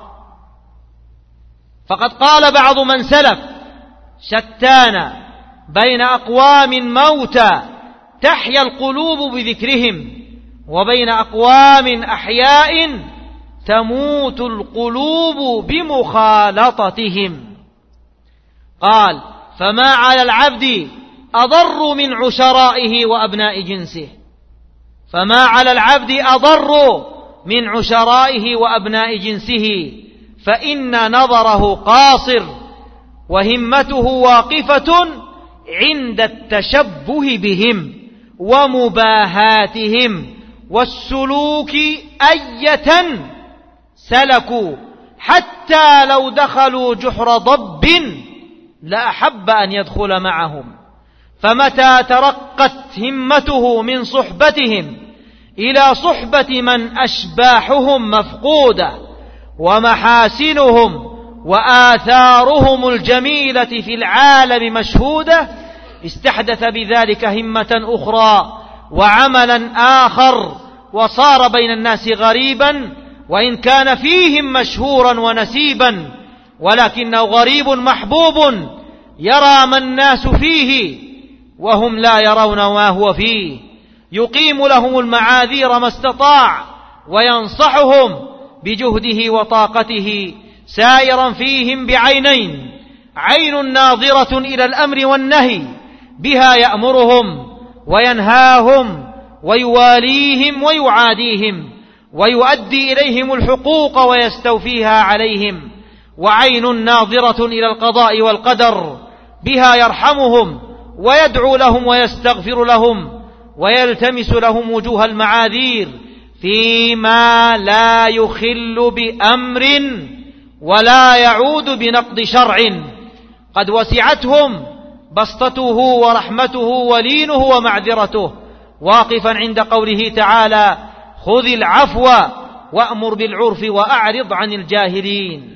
فقد قال بعض من سلف: شتان بين أقوام موتى تحيا القلوب بذكرهم، وبين أقوام أحياء تموت القلوب بمخالطتهم. قال: فما على العبد أضر من عشرائه وأبناء جنسه، فما على العبد أضر من عشرائه وأبناء جنسه، فإن نظره قاصر وهمته واقفة عند التشبه بهم ومباهاتهم والسلوك أية سلكوا، حتى لو دخلوا جحر ضب لأحب أن يدخل معهم. فمتى ترقت همته من صحبتهم إلى صحبة من أشباحهم مفقودة ومحاسنهم وآثارهم الجميلة في العالم مشهودة، استحدث بذلك همة أخرى وعملا آخر، وصار بين الناس غريبا، وإن كان فيهم مشهورا ونسيبا، ولكنه غريب محبوب يرى ما الناس فيه وهم لا يرون ما هو فيه، يقيم لهم المعاذير ما استطاع وينصحهم بجهده وطاقته، سائرا فيهم بعينين: عين ناظرة إلى الأمر والنهي، بها يأمرهم وينهاهم ويواليهم ويعاديهم ويؤدي إليهم الحقوق ويستوفيها عليهم، وعين ناظرة إلى القضاء والقدر، بها يرحمهم ويدعو لهم ويستغفر لهم ويلتمس لهم وجوه المعاذير فيما لا يخل بأمر ولا يعود بنقض شرع، قد وسعتهم بسطته ورحمته ولينه ومعذرته، واقفا عند قوله تعالى: خذ العفو وأمر بالعرف وأعرض عن الجاهلين.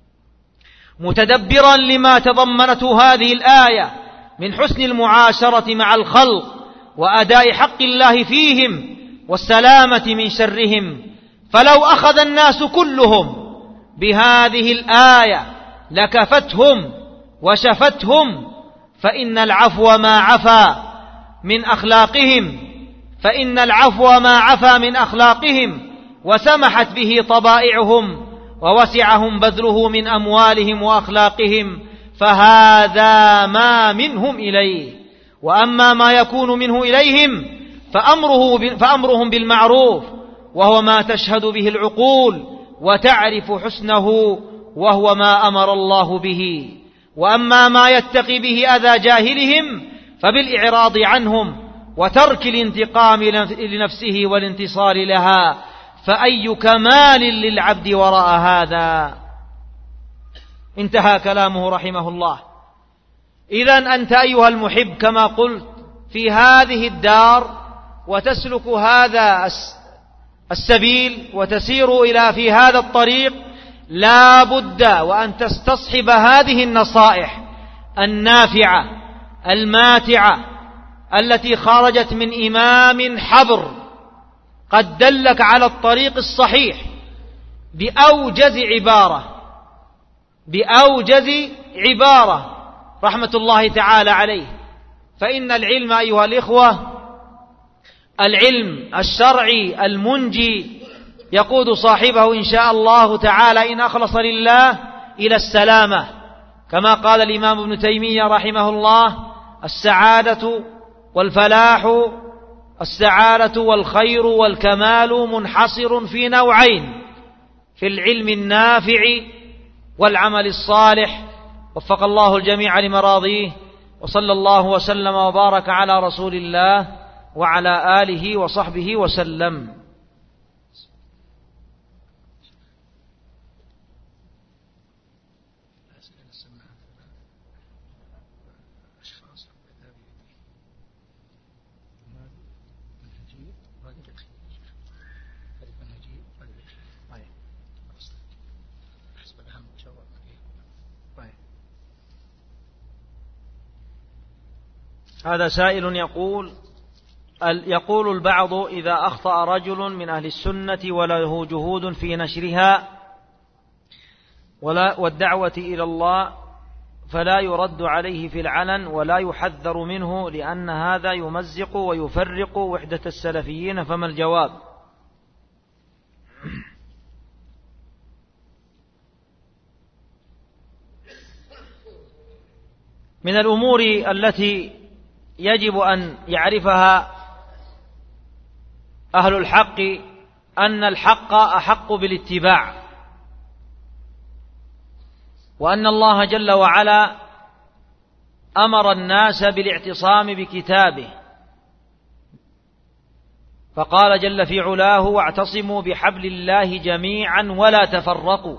متدبرا لما تضمنته هذه الآية من حسن المعاشرة مع الخلق وأداء حق الله فيهم والسلامة من شرهم، فلو أخذ الناس كلهم بهذه الآية لكفتهم وشفتهم، فإن العفو ما عفا من أخلاقهم فإن العفو ما عفا من أخلاقهم وسمحت به طبائعهم ووسعهم بذله من أموالهم وأخلاقهم، فهذا ما منهم إليه. وأما ما يكون منه إليهم فأمره فأمرهم بالمعروف، وهو ما تشهد به العقول وتعرف حسنه، وهو ما أمر الله به. وأما ما يتقي به أذى جاهلهم فبالإعراض عنهم وترك الانتقام لنفسه والانتصار لها. فأي كمال للعبد وراء هذا؟ انتهى كلامه رحمه الله. إذن أنت أيها المحب كما قلت في هذه الدار وتسلك هذا السبيل وتسير إلى في هذا الطريق، لا بد وأن تستصحب هذه النصائح النافعة الماتعة التي خرجت من إمام حبر قد دلك على الطريق الصحيح بأوجز عبارة بأوجز عبارة رحمة الله تعالى عليه. فإن العلم أيها الإخوة، العلم الشرعي المنجي يقود صاحبه إن شاء الله تعالى إن أخلص لله إلى السلامة، كما قال الإمام ابن تيمية رحمه الله: السعادة والفلاح السعادة والخير والكمال منحصر في نوعين: في العلم النافع والعمل الصالح. وفق الله الجميع لمراضيه، وصلى الله وسلم وبارك على رسول الله وعلى آله وصحبه وسلم. هذا سائل يقول يقول البعض: إذا أخطأ رجل من أهل السنة وله جهود في نشرها ولا والدعوة إلى الله فلا يرد عليه في العلن ولا يحذر منه، لأن هذا يمزق ويفرق وحدة السلفيين، فما الجواب؟ من الأمور التي يجب أن يعرفها أهل الحق أن الحق أحق بالاتباع، وأن الله جل وعلا أمر الناس بالاعتصام بكتابه، فقال جل في علاه: واعتصموا بحبل الله جميعا ولا تفرقوا.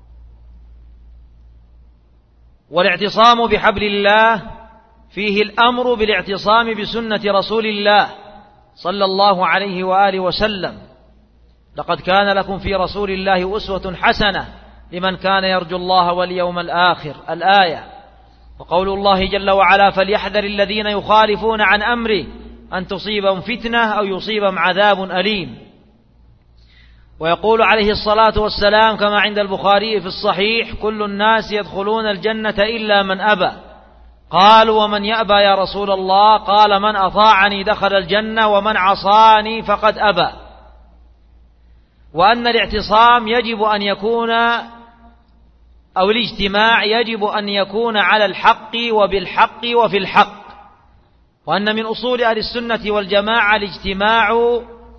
والاعتصام بحبل الله فيه الأمر بالاعتصام بسنة رسول الله صلى الله عليه وآله وسلم: لقد كان لكم في رسول الله أسوة حسنة لمن كان يرجو الله واليوم الآخر، الآية. وقول الله جل وعلا: فليحذر الذين يخالفون عن أمره أن تصيبهم فتنة أو يصيبهم عذاب أليم. ويقول عليه الصلاة والسلام كما عند البخاري في الصحيح: كل الناس يدخلون الجنة إلا من أبى. قالوا: ومن يأبى يا رسول الله؟ قال: من أطاعني دخل الجنة ومن عصاني فقد أبى. وأن الاعتصام يجب أن يكون أو الاجتماع يجب أن يكون على الحق وبالحق وفي الحق، وأن من أصول أهل السنة والجماعة الاجتماع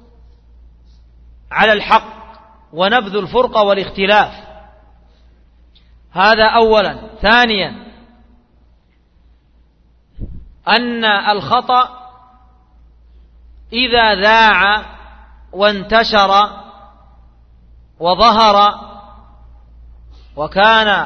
على الحق ونبذ الفرقة والاختلاف. هذا أولا. ثانيا، أن الخطأ إذا ذاع وانتشر وظهر وكان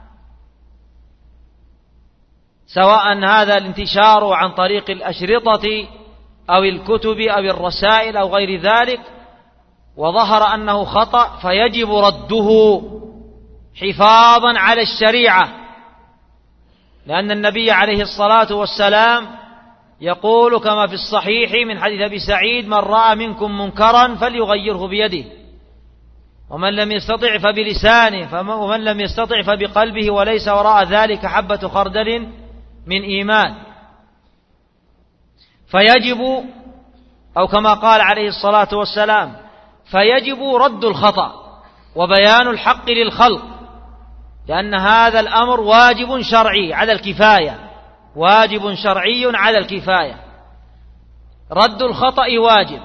سواء هذا الانتشار عن طريق الأشرطة أو الكتب أو الرسائل أو غير ذلك، وظهر أنه خطأ، فيجب رده حفاظا على الشريعة، لأن النبي عليه الصلاة والسلام يقول كما في الصحيح من حديث أبي سعيد: من رأى منكم منكرا فليغيره بيده، ومن لم يستطع فبلسانه، ومن لم يستطع فبقلبه، وليس وراء ذلك حبة خردل من إيمان. فيجب، أو كما قال عليه الصلاة والسلام: فيجب رد الخطأ وبيان الحق للخلق، لأن هذا الأمر واجب شرعي على الكفاية، واجب شرعي على الكفاية. رد الخطأ واجب،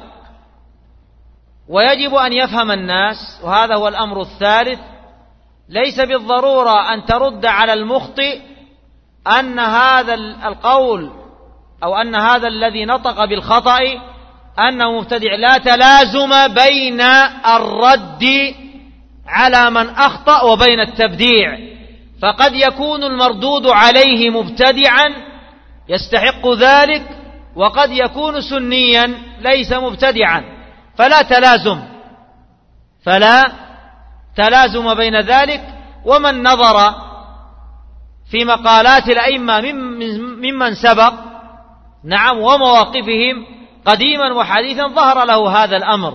ويجب أن يفهم الناس، وهذا هو الأمر الثالث، ليس بالضرورة أن ترد على المخطئ أن هذا القول أو أن هذا الذي نطق بالخطأ أنه مبتدع. لا تلازم بين الرد على من أخطأ وبين التبديع، فقد يكون المردود عليه مبتدعا يستحق ذلك، وقد يكون سنيا ليس مبتدعا، فلا تلازم فلا تلازم بين ذلك. ومن نظر في مقالات الأئمة ممن سبق نعم ومواقفهم قديما وحديثا ظهر له هذا الأمر.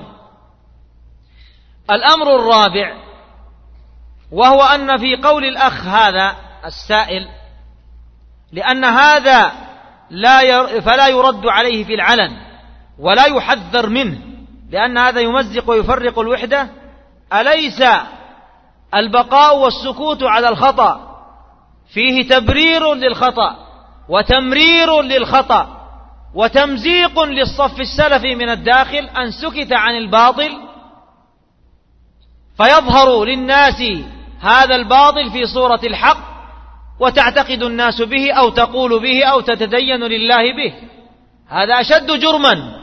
الأمر الرابع، وهو أن في قول الأخ هذا السائل، لأن هذا لا ير... فلا يرد عليه في العلن ولا يحذر منه، لأن هذا يمزق ويفرق الوحدة. أليس البقاء والسكوت على الخطأ فيه تبرير للخطأ وتمرير للخطأ وتمزيق للصف السلفي من الداخل أن سكت عن الباطل فيظهر للناس هذا الباطل في صورة الحق وتعتقد الناس به أو تقول به أو تتدين لله به؟ هذا أشد جرما،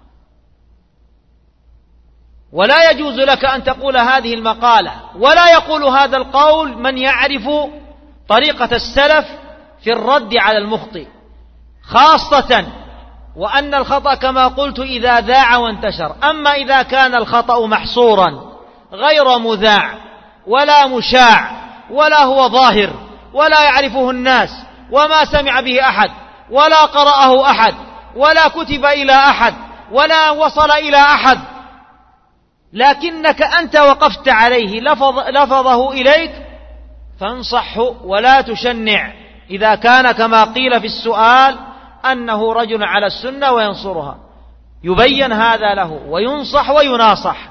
ولا يجوز لك أن تقول هذه المقالة، ولا يقول هذا القول من يعرف طريقة السلف في الرد على المخطئ، خاصة وأن الخطأ كما قلت إذا ذاع وانتشر. أما إذا كان الخطأ محصورا غير مذاع ولا مشاع ولا هو ظاهر ولا يعرفه الناس وما سمع به أحد ولا قرأه أحد ولا كتب إلى أحد ولا وصل إلى أحد، لكنك أنت وقفت عليه لفظ لفظه إليك، فانصحه ولا تشنع إذا كان كما قيل في السؤال أنه رجل على السنة وينصرها، يبين هذا له وينصح ويناصح.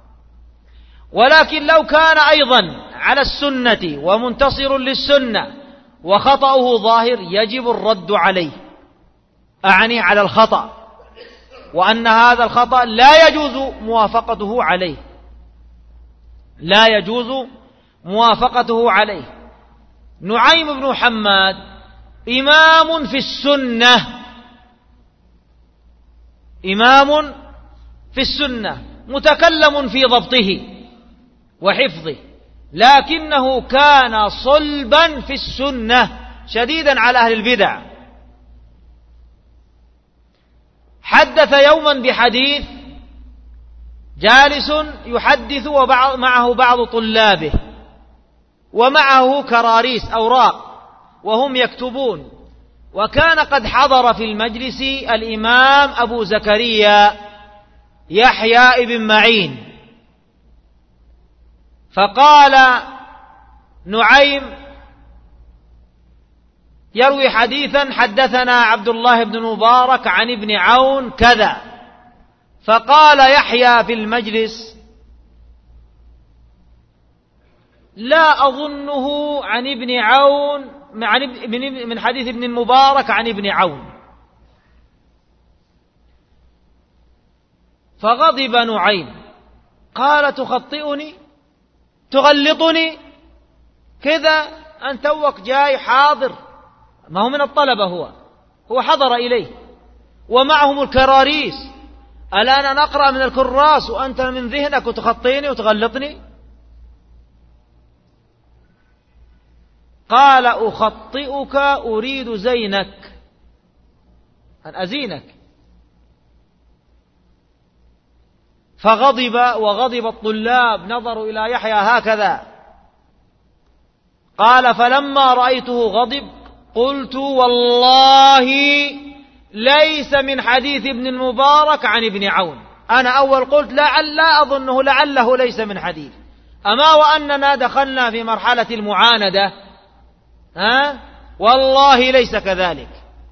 ولكن لو كان أيضا على السنة ومنتصر للسنة وخطأه ظاهر يجب الرد عليه، أعني على الخطأ، وأن هذا الخطأ لا يجوز موافقته عليه، لا يجوز موافقته عليه. نعيم بن حماد إمام في السنة، إمام في السنة متكلم في ضبطه وحفظه، لكنه كان صلبا في السنة شديدا على أهل البدع. حدث يوما بحديث جالس يحدث ومعه بعض طلابه ومعه كراريس أوراق وهم يكتبون، وكان قد حضر في المجلس الإمام أبو زكريا يحيى بن معين، فقال نعيم يروي حديثا حدثنا عبد الله بن المبارك عن ابن عون كذا، فقال يحيى في المجلس لا أظنه عن ابن عون من حديث ابن المبارك عن ابن عون. فغضب نعيم قال تخطئني تغلطني كذا، أنت توك جاي حاضر، ما هو من الطلبة، هو هو حضر إليه ومعهم الكراريس، ألا أنا نقرأ من الكراس وأنت من ذهنك وتخطيني وتغلطني؟ قال أخطئك أريد زينك، أن أزينك. فغضب وغضب الطلاب، نظروا إلى يحيى هكذا. قال فلما رأيته غضب قلت والله ليس من حديث ابن المبارك عن ابن عون. أنا أول قلت لعل لا أظنه لعله ليس من حديث، أما وأننا دخلنا في مرحلة المعاندة، ها والله ليس كذلك.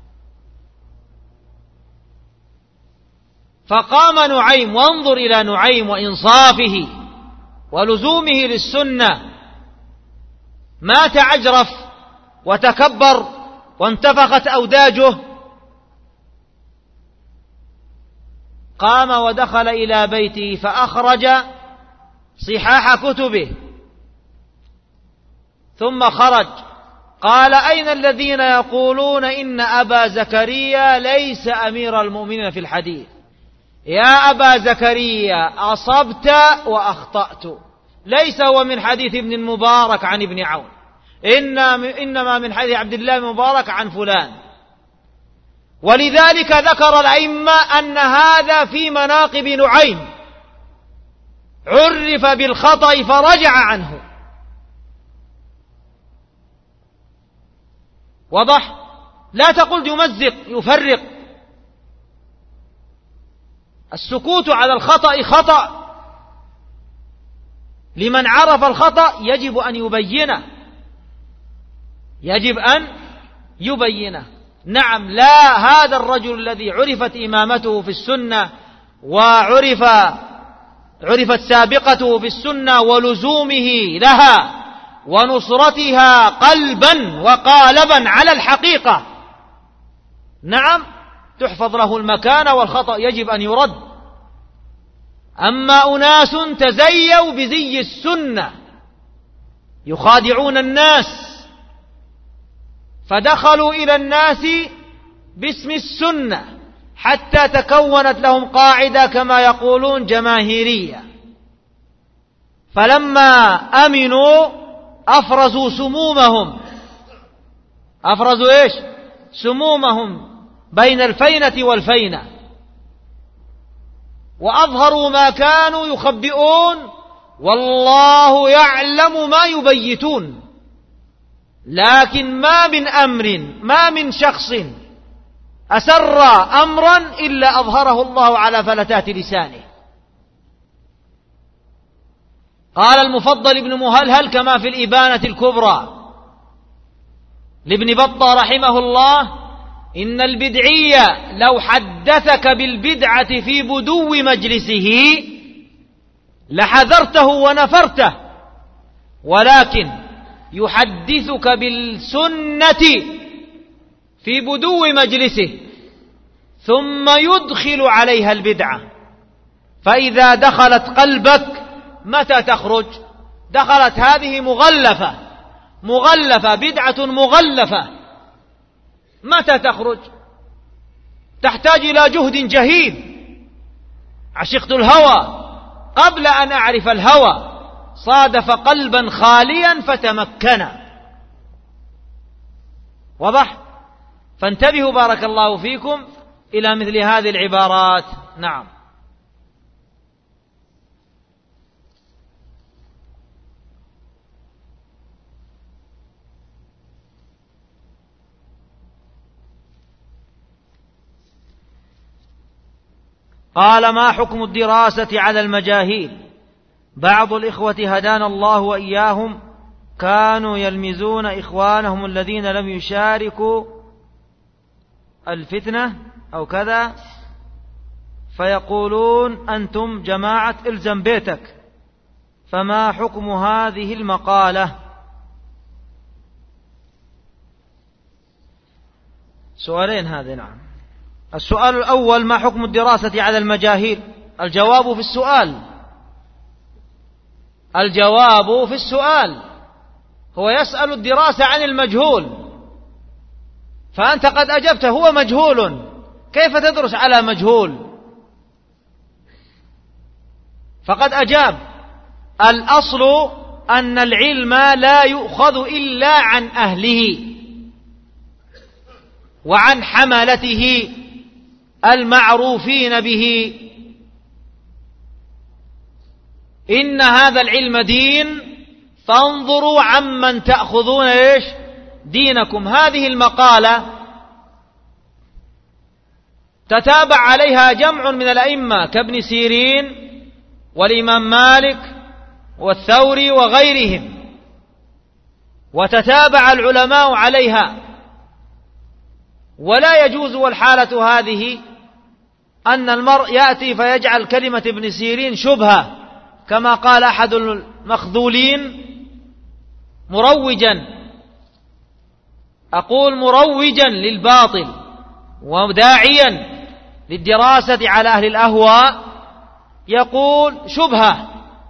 فقام نعيم، وانظر إلى نعيم وإنصافه ولزومه للسنة، ما تعجرف وتكبر وانتفخت أوداجه، قام ودخل إلى بيته فأخرج صحاح كتبه ثم خرج. قال: أين الذين يقولون إن أبا زكريا ليس أمير المؤمنين في الحديث؟ يا أبا زكريا أصبت وأخطأت، ليس هو من حديث ابن المبارك عن ابن عون، إنما من حديث عبد الله بن مبارك عن فلان. ولذلك ذكر الأئمة أن هذا في مناقب نعيم، عرف بالخطأ فرجع عنه. وضح؟ لا تقل يمزق يفرق، السكوت على الخطأ خطأ، لمن عرف الخطأ يجب أن يبينه، يجب أن يبينه. نعم، لا، هذا الرجل الذي عرفت إمامته في السنة وعرف عرفت سابقته في السنة ولزومه لها ونصرتها قلبا وقالبا على الحقيقة، نعم تحفظ له المكانة والخطأ يجب أن يرد. أما أناس تزيوا بزي السنة يخادعون الناس، فدخلوا إلى الناس باسم السنة حتى تكونت لهم قاعدة كما يقولون جماهيرية، فلما أمنوا أفرزوا سمومهم، أفرزوا إيش؟ سمومهم بين الفينة والفينة، وأظهروا ما كانوا يخبئون، والله يعلم ما يبيتون. لكن ما من أمر، ما من شخص أسر أمرا إلا أظهره الله على فلتات لسانه. قال المفضل بن مهلهل كما في الإبانة الكبرى لابن بطة رحمه الله: إن البدعية لو حدثك بالبدعة في بدو مجلسه لحذرته ونفرته، ولكن يحدثك بالسنة في بدو مجلسه ثم يدخل عليها البدعة، فإذا دخلت قلبك متى تخرج؟ دخلت هذه مغلفة مغلفة بدعة مغلفة، متى تخرج؟ تحتاج إلى جهد جهيد. عشقت الهوى قبل أن أعرف الهوى، صادف قلبا خاليا فتمكن. وضح؟ فانتبهوا بارك الله فيكم إلى مثل هذه العبارات. نعم. قال: ما حكم الدراسة على المجاهيل؟ بعض الإخوة هدانا الله وإياهم كانوا يلمزون إخوانهم الذين لم يشاركوا الفتنة أو كذا، فيقولون: أنتم جماعة إلزم بيتك، فما حكم هذه المقالة؟ سؤالين هذه. نعم. السؤال الأول: ما حكم الدراسة على المجاهيل؟ الجواب في السؤال الجواب في السؤال هو يسأل الدراسة عن المجهول، فأنت قد أجبت هو مجهول، كيف تدرس على مجهول؟ فقد أجاب: الأصل أن العلم لا يؤخذ إلا عن أهله وعن حملته المعروفين به، إن هذا العلم دين، فانظروا عمن تأخذون إيش دينكم. هذه المقالة تتابع عليها جمع من الأئمة كابن سيرين والإمام مالك والثوري وغيرهم، وتتابع العلماء عليها. ولا يجوز والحالة هذه أن المرء يأتي فيجعل كلمة ابن سيرين شبهة، كما قال أحد المخذولين مروجا، أقول مروجا للباطل وداعيا للدراسة على أهل الأهواء، يقول شبهة.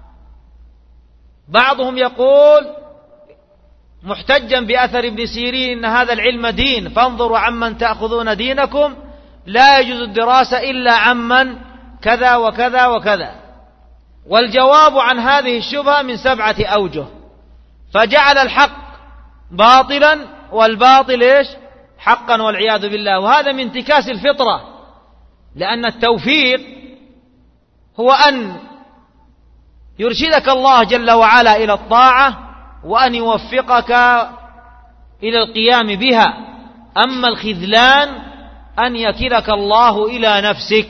بعضهم يقول محتجا بأثر ابن سيرين إن هذا العلم دين، فانظروا عمن تأخذون دينكم، لا يجوز الدراسة إلا عمن كذا وكذا وكذا. والجواب عن هذه الشبهة من سبعة أوجه، فجعل الحق باطلا والباطل إيش؟ حقا والعياذ بالله. وهذا من انتكاس الفطرة، لأن التوفيق هو أن يرشدك الله جل وعلا إلى الطاعة وأن يوفقك إلى القيام بها. أما الخذلان أن يكلك الله إلى نفسك.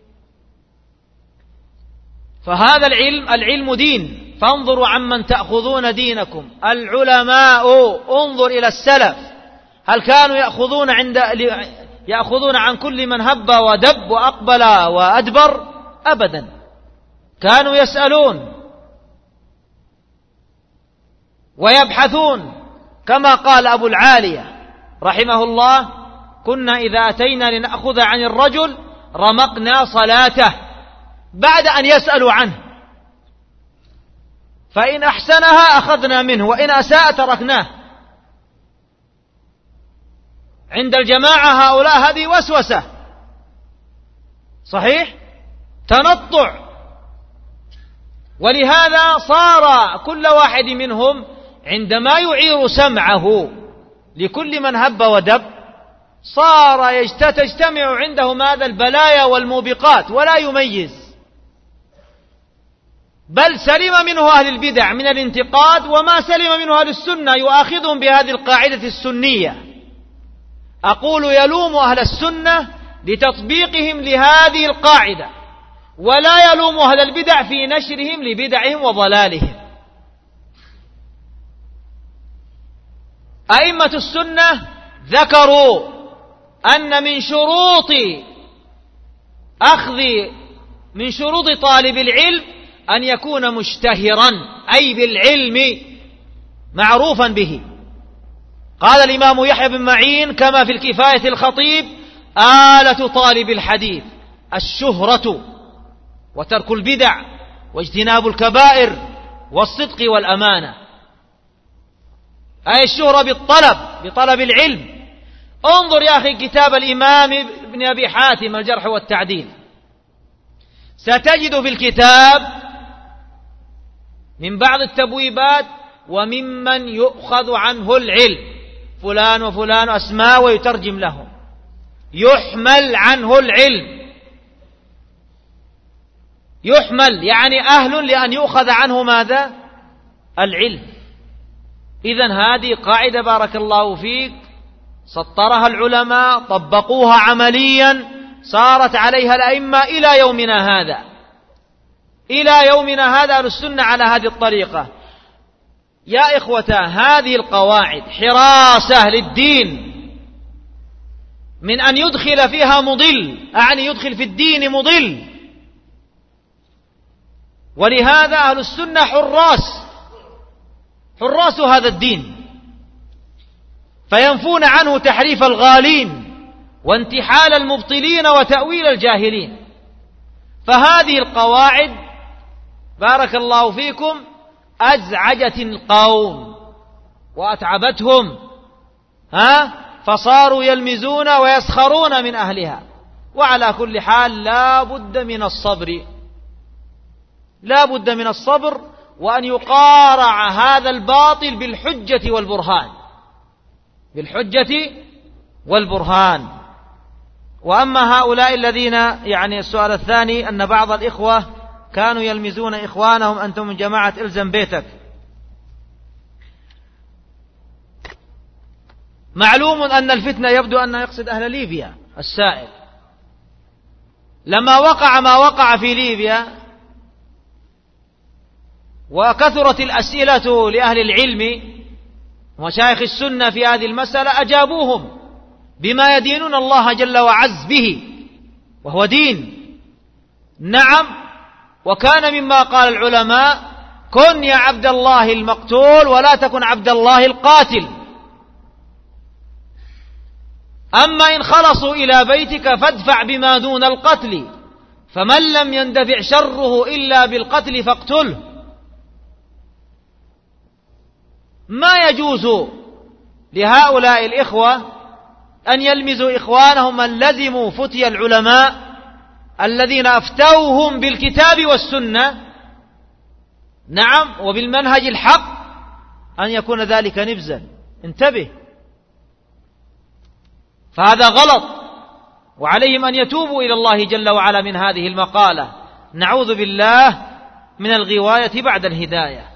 فهذا العلم العلم دين، فانظروا عمن تأخذون دينكم. العلماء انظر إلى السلف، هل كانوا يأخذون عند يأخذون عن كل من هب ودب وأقبل وأدبر؟ أبدا، كانوا يسألون ويبحثون. كما قال أبو العالية رحمه الله: كنا إذا أتينا لنأخذ عن الرجل رمقنا صلاته بعد أن يسألوا عنه، فإن أحسنها أخذنا منه وإن أساء تركناه. عند الجماعة هؤلاء هذه وسوسة، صحيح، تنطع. ولهذا صار كل واحد منهم عندما يعير سمعه لكل من هب ودب صار تجتمع عنده ماذا؟ البلايا والموبقات، ولا يميز. بل سلم منه أهل البدع من الانتقاد، وما سلم منه أهل السنة يؤاخذهم بهذه القاعدة السنية. أقول يلوم أهل السنة لتطبيقهم لهذه القاعدة، ولا يلوم أهل البدع في نشرهم لبدعهم وضلالهم. أئمة السنة ذكروا أن من شروط أخذ من شروط طالب العلم أن يكون مشتهرا، أي بالعلم معروفا به. قال الإمام يحيى بن معين كما في الكفاية الخطيب: آلة طالب الحديث الشهرة وترك البدع واجتناب الكبائر والصدق والأمانة، أي الشهرة بالطلب بطلب العلم. انظر يا أخي كتاب الإمام ابن أبي حاتم الجرح والتعديل، ستجد في الكتاب من بعض التبويبات: وممن يؤخذ عنه العلم فلان وفلان أسماء ويترجم لهم، يحمل عنه العلم. يحمل يعني أهل لأن يؤخذ عنه ماذا؟ العلم. إذن هذه قاعدة بارك الله فيك سطرها العلماء، طبقوها عمليا، صارت عليها الأئمة إلى يومنا هذا. إلى يومنا هذا أهل السنة على هذه الطريقة. يا إخوة، هذه القواعد حراسة للدين من أن يدخل فيها مضل، أعني يدخل في الدين مضل. ولهذا أهل السنة حراس حراس هذا الدين، فينفون عنه تحريف الغالين وانتحال المبطلين وتأويل الجاهلين. فهذه القواعد بارك الله فيكم أزعجت القوم وأتعبتهم، ها فصاروا يلمزون ويسخرون من أهلها. وعلى كل حال لا بد من الصبر، لا بد من الصبر، وأن يقارع هذا الباطل بالحجة والبرهان، بالحجة والبرهان. وأما هؤلاء الذين يعني السؤال الثاني أن بعض الإخوة كانوا يلمزون إخوانهم: أنتم من جماعة إلزم بيتك. معلوم أن الفتنة يبدو أنه يقصد أهل ليبيا. السائل لما وقع ما وقع في ليبيا وكثرت الأسئلة لأهل العلم ومشايخ السنة في هذه المسألة، أجابوهم بما يدينون الله جل وعز به، وهو دين. نعم، وكان مما قال العلماء كن يا عبد الله المقتول ولا تكن عبد الله القاتل. أما إن خلصوا إلى بيتك فادفع بما دون القتل، فمن لم يندفع شره إلا بالقتل فاقتله. ما يجوز لهؤلاء الإخوة أن يلمزوا إخوانهم من لزموا فتي العلماء الذين أفتوهم بالكتاب والسنة، نعم، وبالمنهج الحق، أن يكون ذلك نبذا. انتبه، فهذا غلط، وعليهم أن يتوبوا إلى الله جل وعلا من هذه المقالة. نعوذ بالله من الغواية بعد الهداية.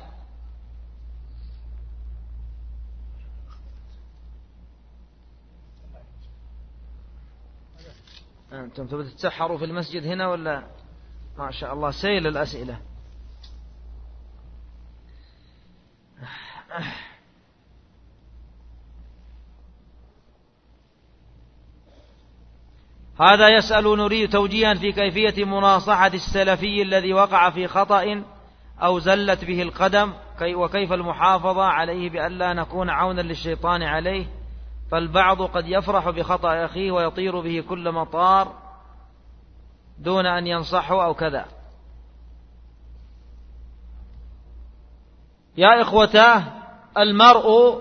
أنتم تبغوا تتسحروا في المسجد هنا ولا؟ ما شاء الله سيل الأسئلة. هذا يسأل نريد توجيها في كيفية مناصحة السلفي الذي وقع في خطأ أو زلت به القدم، وكيف المحافظة عليه بألا نكون عونا للشيطان عليه، فالبعض قد يفرح بخطأ أخيه ويطير به كل مطار دون أن ينصحه أو كذا. يا إخوتاه، المرء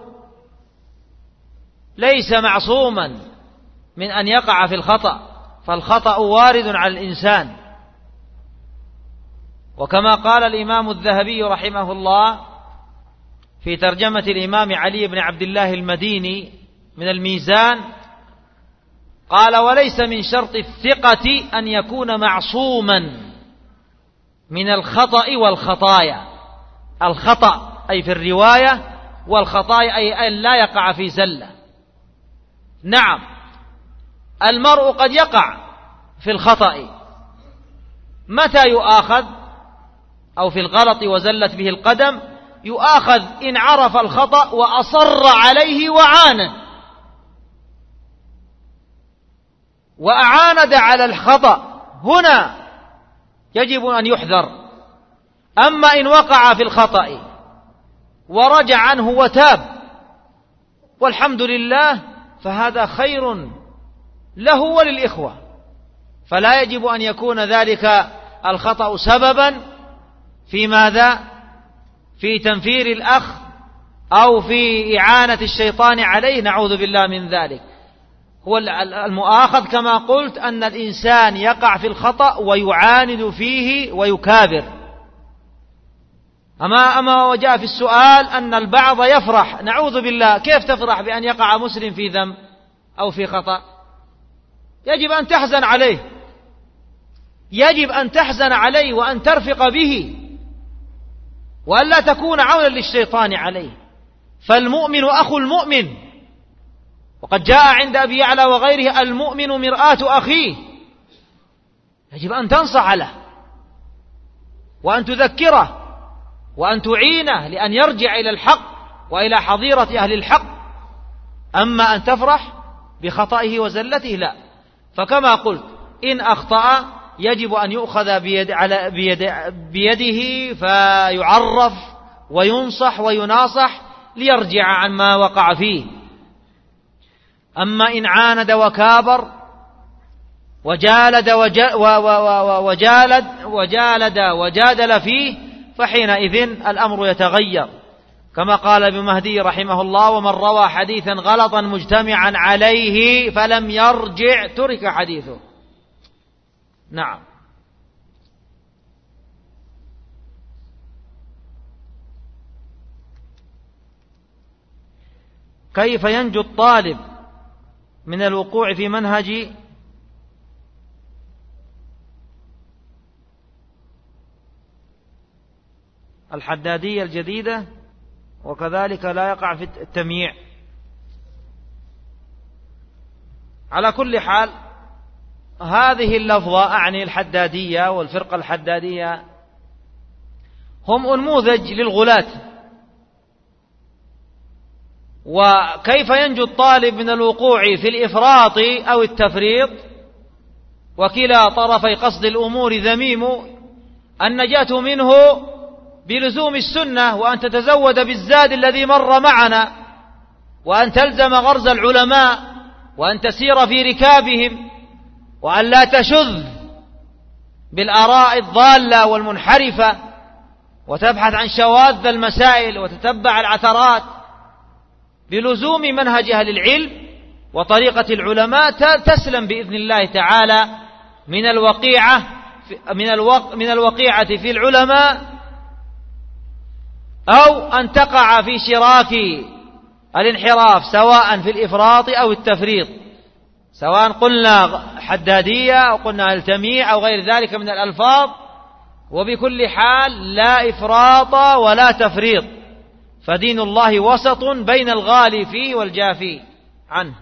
ليس معصوما من أن يقع في الخطأ، فالخطأ وارد على الإنسان. وكما قال الإمام الذهبي رحمه الله في ترجمة الإمام علي بن عبد الله المديني من الميزان، قال: وليس من شرط الثقة أن يكون معصوما من الخطأ والخطايا. الخطأ أي في الرواية، والخطايا أي أن لا يقع في زلة. نعم، المرء قد يقع في الخطأ، متى يؤاخذ؟ أو في الغلط وزلت به القدم، يؤاخذ إن عرف الخطأ وأصر عليه وعاند وأعاند على الخطأ، هنا يجب أن يحذر. أما إن وقع في الخطأ ورجع عنه وتاب والحمد لله، فهذا خير له وللإخوة، فلا يجب أن يكون ذلك الخطأ سببا في ماذا؟ في تنفير الأخ أو في إعانة الشيطان عليه، نعوذ بالله من ذلك. هو المؤاخذ كما قلت أن الإنسان يقع في الخطأ ويعاند فيه ويكابر. أما أما وجاء في السؤال أن البعض يفرح، نعوذ بالله، كيف تفرح بأن يقع مسلم في ذنب أو في خطأ؟ يجب أن تحزن عليه، يجب أن تحزن عليه وأن ترفق به، وأن لا تكون عونا للشيطان عليه. فالمؤمن أخو المؤمن، وقد جاء عند أبي يعلى وغيره: المؤمن مرآة أخيه. يجب أن تنصح له وأن تذكره وأن تعينه لأن يرجع إلى الحق وإلى حظيرة أهل الحق. أما أن تفرح بخطئه وزلته، لا. فكما قلت، إن أخطأ يجب أن يؤخذ بيد على بيد بيده فيعرف وينصح ويناصح ليرجع عن ما وقع فيه. أما إن عاند وكابر وجالد وجالد وجالد وجادل فيه، فحينئذ الأمر يتغير، كما قال ابن مهدي رحمه الله: ومن روى حديثا غلطا مجتمعا عليه فلم يرجع ترك حديثه. نعم. كيف ينجو الطالب من الوقوع في منهج الحدادية الجديدة، وكذلك لا يقع في التمييع؟ على كل حال، هذه اللفظة أعني الحدادية والفرقة الحدادية هم أنموذج للغلاة. وكيف ينجو الطالب من الوقوع في الإفراط أو التفريط؟ وكلا طرفي قصد الأمور ذميم، النجاة منه بلزوم السنة، وأن تتزود بالزاد الذي مر معنا، وأن تلزم غرز العلماء، وأن تسير في ركابهم، وأن لا تشذ بالآراء الضالة والمنحرفة، وتبحث عن شواذ المسائل وتتبع العثرات. بلزوم منهج أهل العلم وطريقة العلماء تسلم بإذن الله تعالى من الوقيعة من الوق من الوقيعة في العلماء، أو أن تقع في شراك الانحراف سواء في الإفراط أو التفريط، سواء قلنا حدادية أو قلنا التميع أو غير ذلك من الألفاظ. وبكل حال لا إفراط ولا تفريط، فدين الله وسط بين الغالي فيه والجافي عنه.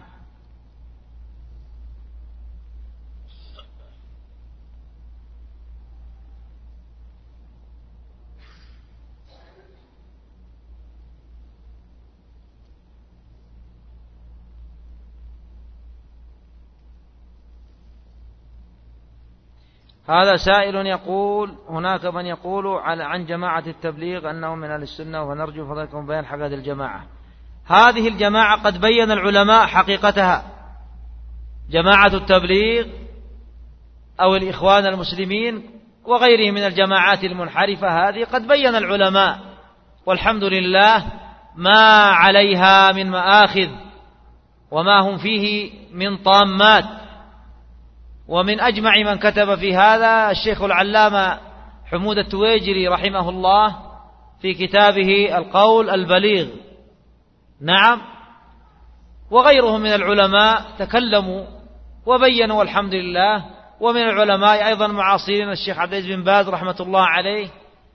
هذا سائل يقول: هناك من يقول عن جماعة التبليغ أنهم من أهل السنة، ونرجو فضلكم بيان حقيقة الجماعة. هذه الجماعة قد بين العلماء حقيقتها. جماعة التبليغ أو الإخوان المسلمين وغيرهم من الجماعات المنحرفة هذه قد بين العلماء، والحمد لله ما عليها من مآخذ وما هم فيه من طامات. ومن أجمع من كتب في هذا الشيخ العلامة حمود التويجري رحمه الله في كتابه القول البليغ. نعم، وغيرهم من العلماء تكلموا وبينوا والحمد لله. ومن العلماء أيضا معاصرين الشيخ عبد العزيز بن باز رحمة الله عليه،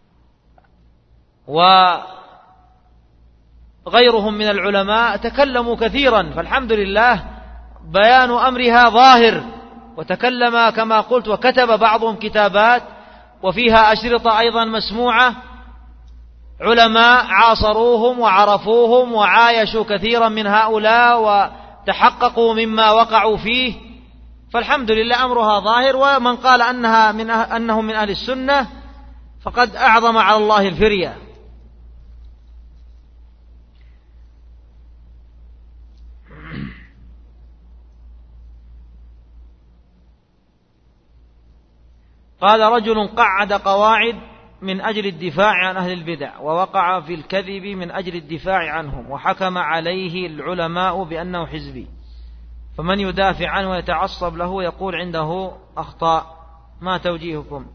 وغيرهم من العلماء تكلموا كثيرا، فالحمد لله بيان أمرها ظاهر. وتكلم كما قلت، وكتب بعضهم كتابات وفيها أشرطة أيضا مسموعة، علماء عاصروهم وعرفوهم وعايشوا كثيرا من هؤلاء وتحققوا مما وقعوا فيه، فالحمد لله أمرها ظاهر. ومن قال أنها من أه أنهم من أهل السنة فقد أعظم على الله الفرية. قال: رجل قعد قواعد من أجل الدفاع عن أهل البدع، ووقع في الكذب من أجل الدفاع عنهم، وحكم عليه العلماء بأنه حزبي، فمن يدافع عنه ويتعصب له يقول عنده أخطاء، ما توجيهكم؟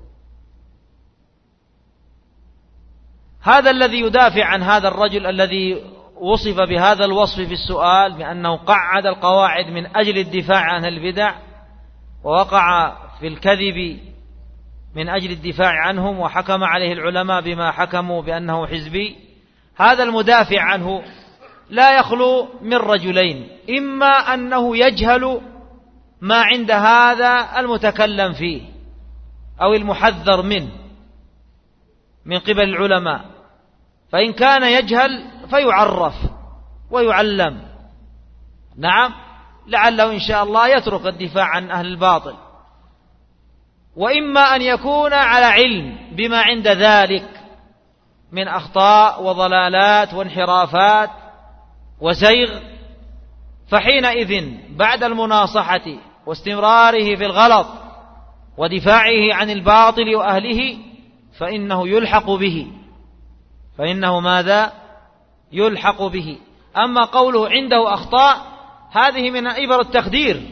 هذا الذي يدافع عن هذا الرجل الذي وصف بهذا الوصف في السؤال بأنه قعد القواعد من أجل الدفاع عن أهل البدع، ووقع في الكذب من أجل الدفاع عنهم، وحكم عليه العلماء بما حكموا بأنه حزبي، هذا المدافع عنه لا يخلو من رجلين: إما أنه يجهل ما عند هذا المتكلم فيه أو المحذر منه من قبل العلماء، فإن كان يجهل فيعرف ويعلم، نعم، لعله إن شاء الله يترك الدفاع عن أهل الباطل. وإما أن يكون على علم بما عند ذلك من أخطاء وضلالات وانحرافات وزيغ، فحينئذ بعد المناصحة واستمراره في الغلط ودفاعه عن الباطل وأهله فإنه يلحق به، فإنه ماذا؟ يلحق به. أما قوله عنده أخطاء هذه من إبر التخدير.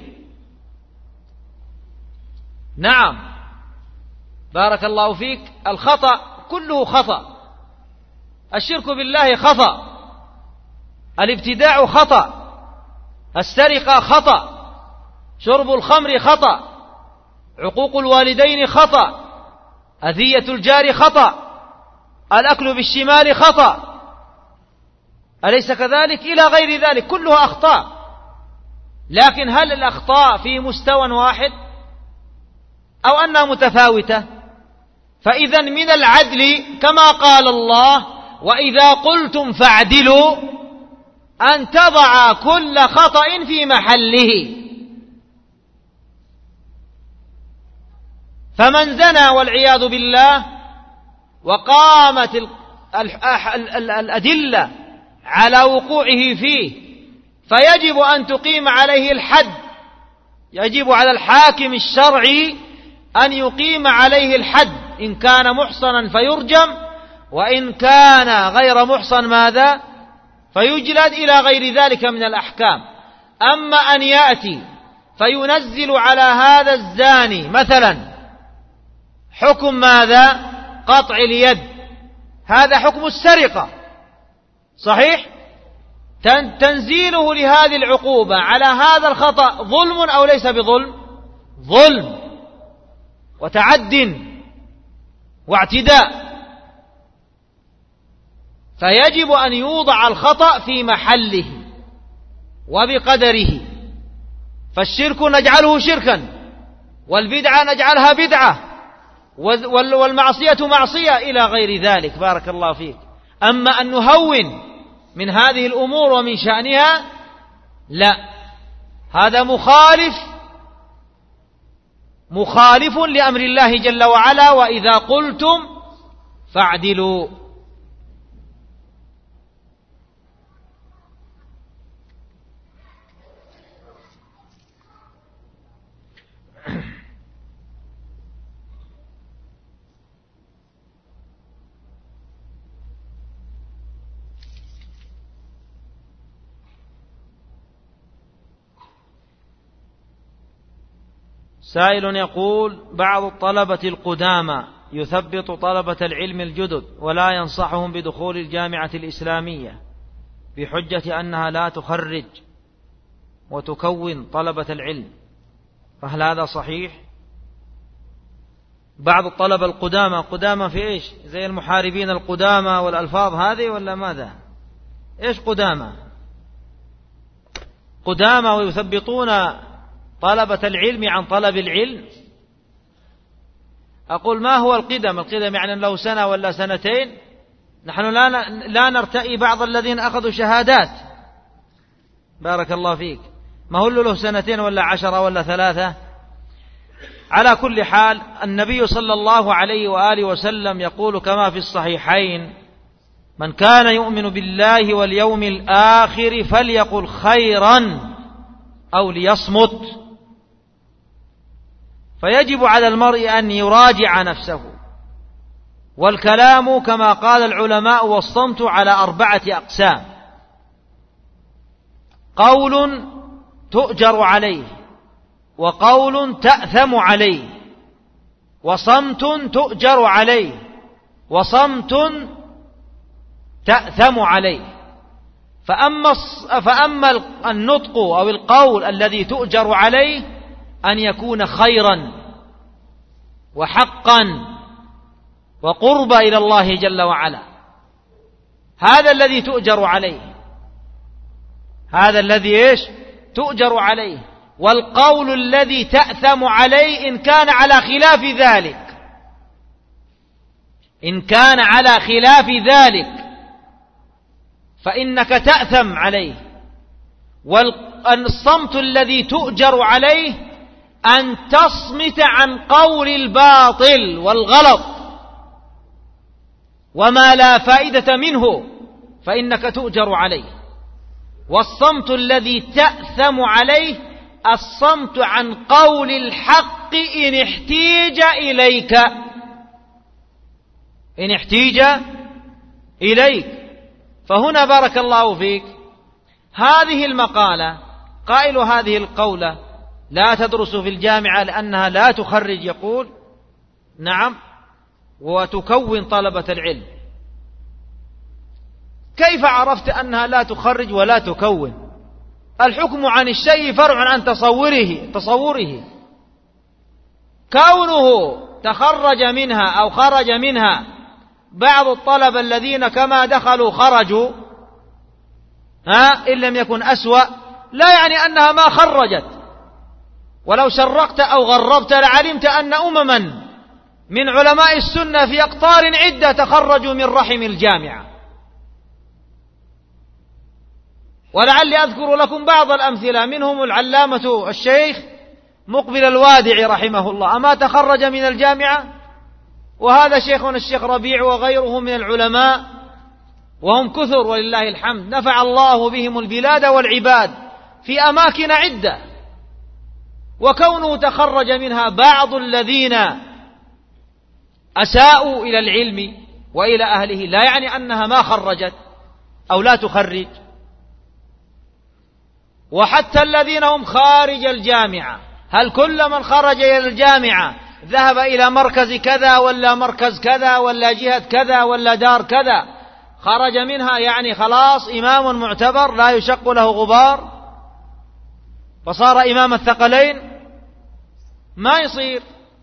نعم، بارك الله فيك، الخطأ كله خطأ، الشرك بالله خطأ، الابتداع خطأ، السرقة خطأ، شرب الخمر خطأ، عقوق الوالدين خطأ، أذية الجار خطأ، الأكل بالشمال خطأ، أليس كذلك؟ إلى غير ذلك كلها أخطاء. لكن هل الأخطاء في مستوى واحد أو أنها متفاوتة؟ فإذا من العدل كما قال الله: وإذا قلتم فاعدلوا، أن تضع كل خطأ في محله. فمن زنى والعياذ بالله وقامت الأدلة على وقوعه فيه، فيجب أن تقيم عليه الحد. يجب على الحاكم الشرعي أن يقيم عليه الحد، إن كان محصنا فيرجم، وإن كان غير محصن ماذا؟ فيجلد، إلى غير ذلك من الأحكام. أما أن يأتي فينزل على هذا الزاني مثلا حكم ماذا؟ قطع اليد، هذا حكم السرقة، صحيح؟ تنزيله لهذه العقوبة على هذا الخطأ ظلم أو ليس بظلم؟ ظلم وتعد واعتداء، فيجب أن يوضع الخطأ في محله وبقدره. فالشرك نجعله شركا، والبدعة نجعلها بدعة، والمعصية معصية، إلى غير ذلك. بارك الله فيك. أما أن نهون من هذه الأمور ومن شأنها، لا، هذا مخالف مخالف لأمر الله جل وعلا: وإذا قلتم فاعدلوا. سائل يقول: بعض الطلبة القدامى يثبط طلبة العلم الجدد ولا ينصحهم بدخول الجامعة الإسلامية بحجة أنها لا تخرج وتكون طلبة العلم، فهل هذا صحيح؟ بعض الطلبة القدامى، قدامى في إيش؟ زي المحاربين القدامى والألفاظ هذه ولا ماذا؟ إيش قدامى؟ قدامى ويثبطون طلبة العلم عن طلب العلم. أقول: ما هو القدم؟ القدم يعني له سنة ولا سنتين؟ نحن لا لا نرتئي بعض الذين أخذوا شهادات، بارك الله فيك، ما هو له سنتين ولا عشرة ولا ثلاثة. على كل حال، النبي صلى الله عليه وآله وسلم يقول كما في الصحيحين: من كان يؤمن بالله واليوم الآخر فليقل خيرا أو ليصمت. فيجب على المرء أن يراجع نفسه، والكلام كما قال العلماء والصمت على أربعة أقسام: قول تؤجر عليه، وقول تأثم عليه، وصمت تؤجر عليه، وصمت تأثم عليه. فأما, فأما النطق أو القول الذي تؤجر عليه أن يكون خيرا وحقا وقرب إلى الله جل وعلا، هذا الذي تؤجر عليه، هذا الذي إيش؟ تؤجر عليه. والقول الذي تأثم عليه إن كان على خلاف ذلك، إن كان على خلاف ذلك فإنك تأثم عليه. والصمت الذي تؤجر عليه أن تصمت عن قول الباطل والغلط وما لا فائدة منه، فإنك تؤجر عليه. والصمت الذي تأثم عليه الصمت عن قول الحق إن احتيج إليك، إن احتيج إليك. فهنا بارك الله فيك، هذه المقالة قائل هذه القولة لا تدرس في الجامعة لأنها لا تخرج، يقول نعم، وتكون طلبة العلم. كيف عرفت أنها لا تخرج ولا تكون؟ الحكم عن الشيء فرع عن تصوره تصوره كونه تخرج منها أو خرج منها بعض الطلبة الذين كما دخلوا خرجوا، ها إن لم يكن أسوأ، لا يعني أنها ما خرجت. ولو شرقت أو غربت لعلمت أن أمما من علماء السنة في أقطار عدة تخرجوا من رحم الجامعة. ولعلي أذكر لكم بعض الأمثلة، منهم العلامة الشيخ مقبل الوادع رحمه الله، أما تخرج من الجامعة؟ وهذا شيخنا الشيخ ربيع وغيره من العلماء، وهم كثر ولله الحمد، نفع الله بهم البلاد والعباد في أماكن عدة، وكونه تخرج منها بعض الذين أساءوا إلى العلم وإلى أهله لا يعني أنها ما خرجت أو لا تخرج. وحتى الذين هم خارج الجامعة، هل كل من خرج إلى الجامعة ذهب إلى مركز كذا ولا مركز كذا ولا جهة كذا ولا دار كذا خرج منها يعني خلاص إمام معتبر لا يشق له غبار وصار إمام الثقلين؟ ما يصير.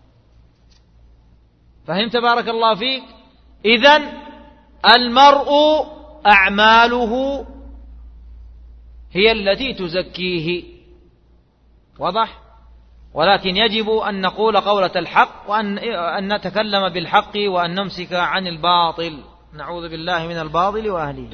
فهمت بارك الله فيك؟ إذن المرء أعماله هي التي تزكيه، واضح؟ ولكن يجب أن نقول قولة الحق، وأن أن نتكلم بالحق، وأن نمسك عن الباطل، نعوذ بالله من الباطل وأهله.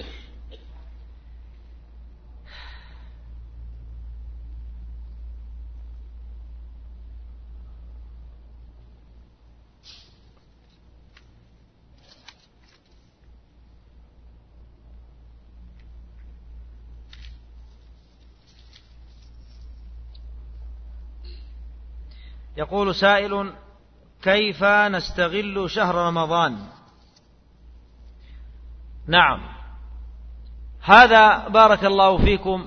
يقول سائل: كيف نستغل شهر رمضان؟ نعم، هذا بارك الله فيكم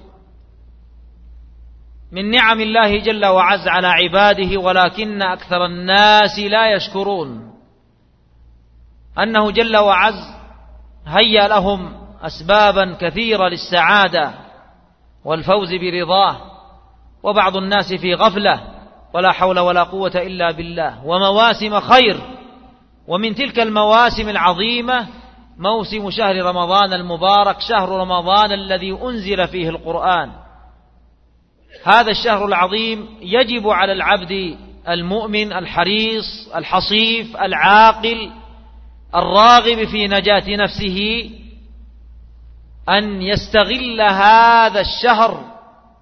من نعم الله جل وعز على عباده، ولكن أكثر الناس لا يشكرون أنه جل وعز هيأ لهم أسبابا كثيرة للسعادة والفوز برضاه، وبعض الناس في غفلة ولا حول ولا قوة إلا بالله، ومواسم خير. ومن تلك المواسم العظيمة موسم شهر رمضان المبارك، شهر رمضان الذي أنزل فيه القرآن. هذا الشهر العظيم يجب على العبد المؤمن الحريص الحصيف العاقل الراغب في نجاة نفسه أن يستغل هذا الشهر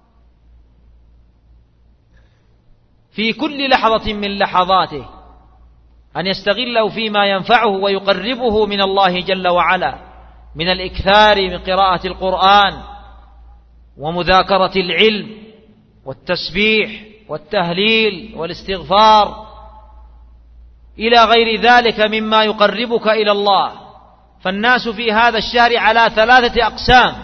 في كل لحظة من لحظاته، أن يستغله فيما ينفعه ويقربه من الله جل وعلا، من الإكثار من قراءة القرآن ومذاكرة العلم والتسبيح والتهليل والاستغفار إلى غير ذلك مما يقربك إلى الله. فالناس في هذا الشهر على ثلاثة أقسام: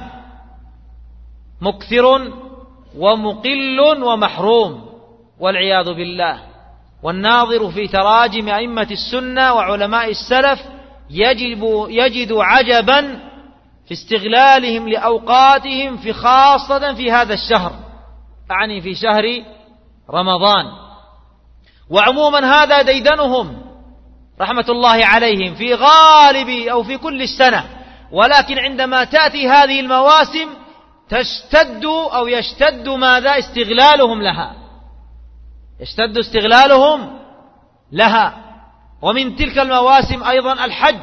مكثر ومقل ومحروم والعياذ بالله. والناظر في تراجم أئمة السنة وعلماء السلف يجب يجد عجبا في استغلالهم لأوقاتهم في خاصة في هذا الشهر، أعني في شهر رمضان. وعموما هذا ديدنهم رحمة الله عليهم في غالب أو في كل السنة، ولكن عندما تأتي هذه المواسم تشتد أو يشتد ماذا استغلالهم لها، يشتد استغلالهم لها. ومن تلك المواسم أيضا الحج،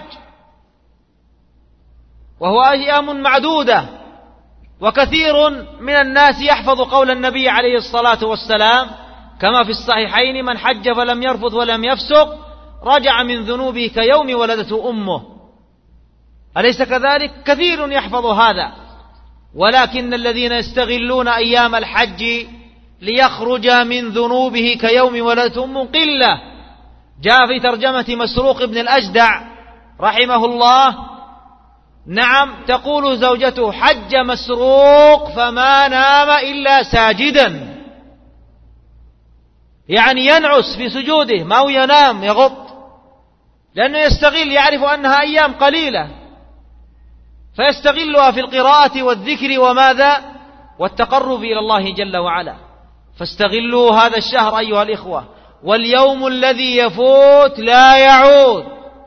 وهو أيام معدودة، وكثير من الناس يحفظ قول النبي عليه الصلاة والسلام كما في الصحيحين: من حج فلم يرفث ولم يفسق رجع من ذنوبه كيوم ولدته أمه. أليس كذلك؟ كثير يحفظ هذا، ولكن الذين يستغلون أيام الحج ليخرج من ذنوبه كيوم ولدته أمه قلة. جاء في ترجمة مسروق بن الأجدع رحمه الله: نعم، تقول زوجته: حج مسروق فما نام إلا ساجدا، يعني ينعس في سجوده، ما هو ينام يغط، لأنه يستغل، يعرف أنها أيام قليلة فيستغلها في القراءة والذكر وماذا والتقرب إلى الله جل وعلا. فاستغلوا هذا الشهر أيها الإخوة، واليوم الذي يفوت لا يعود،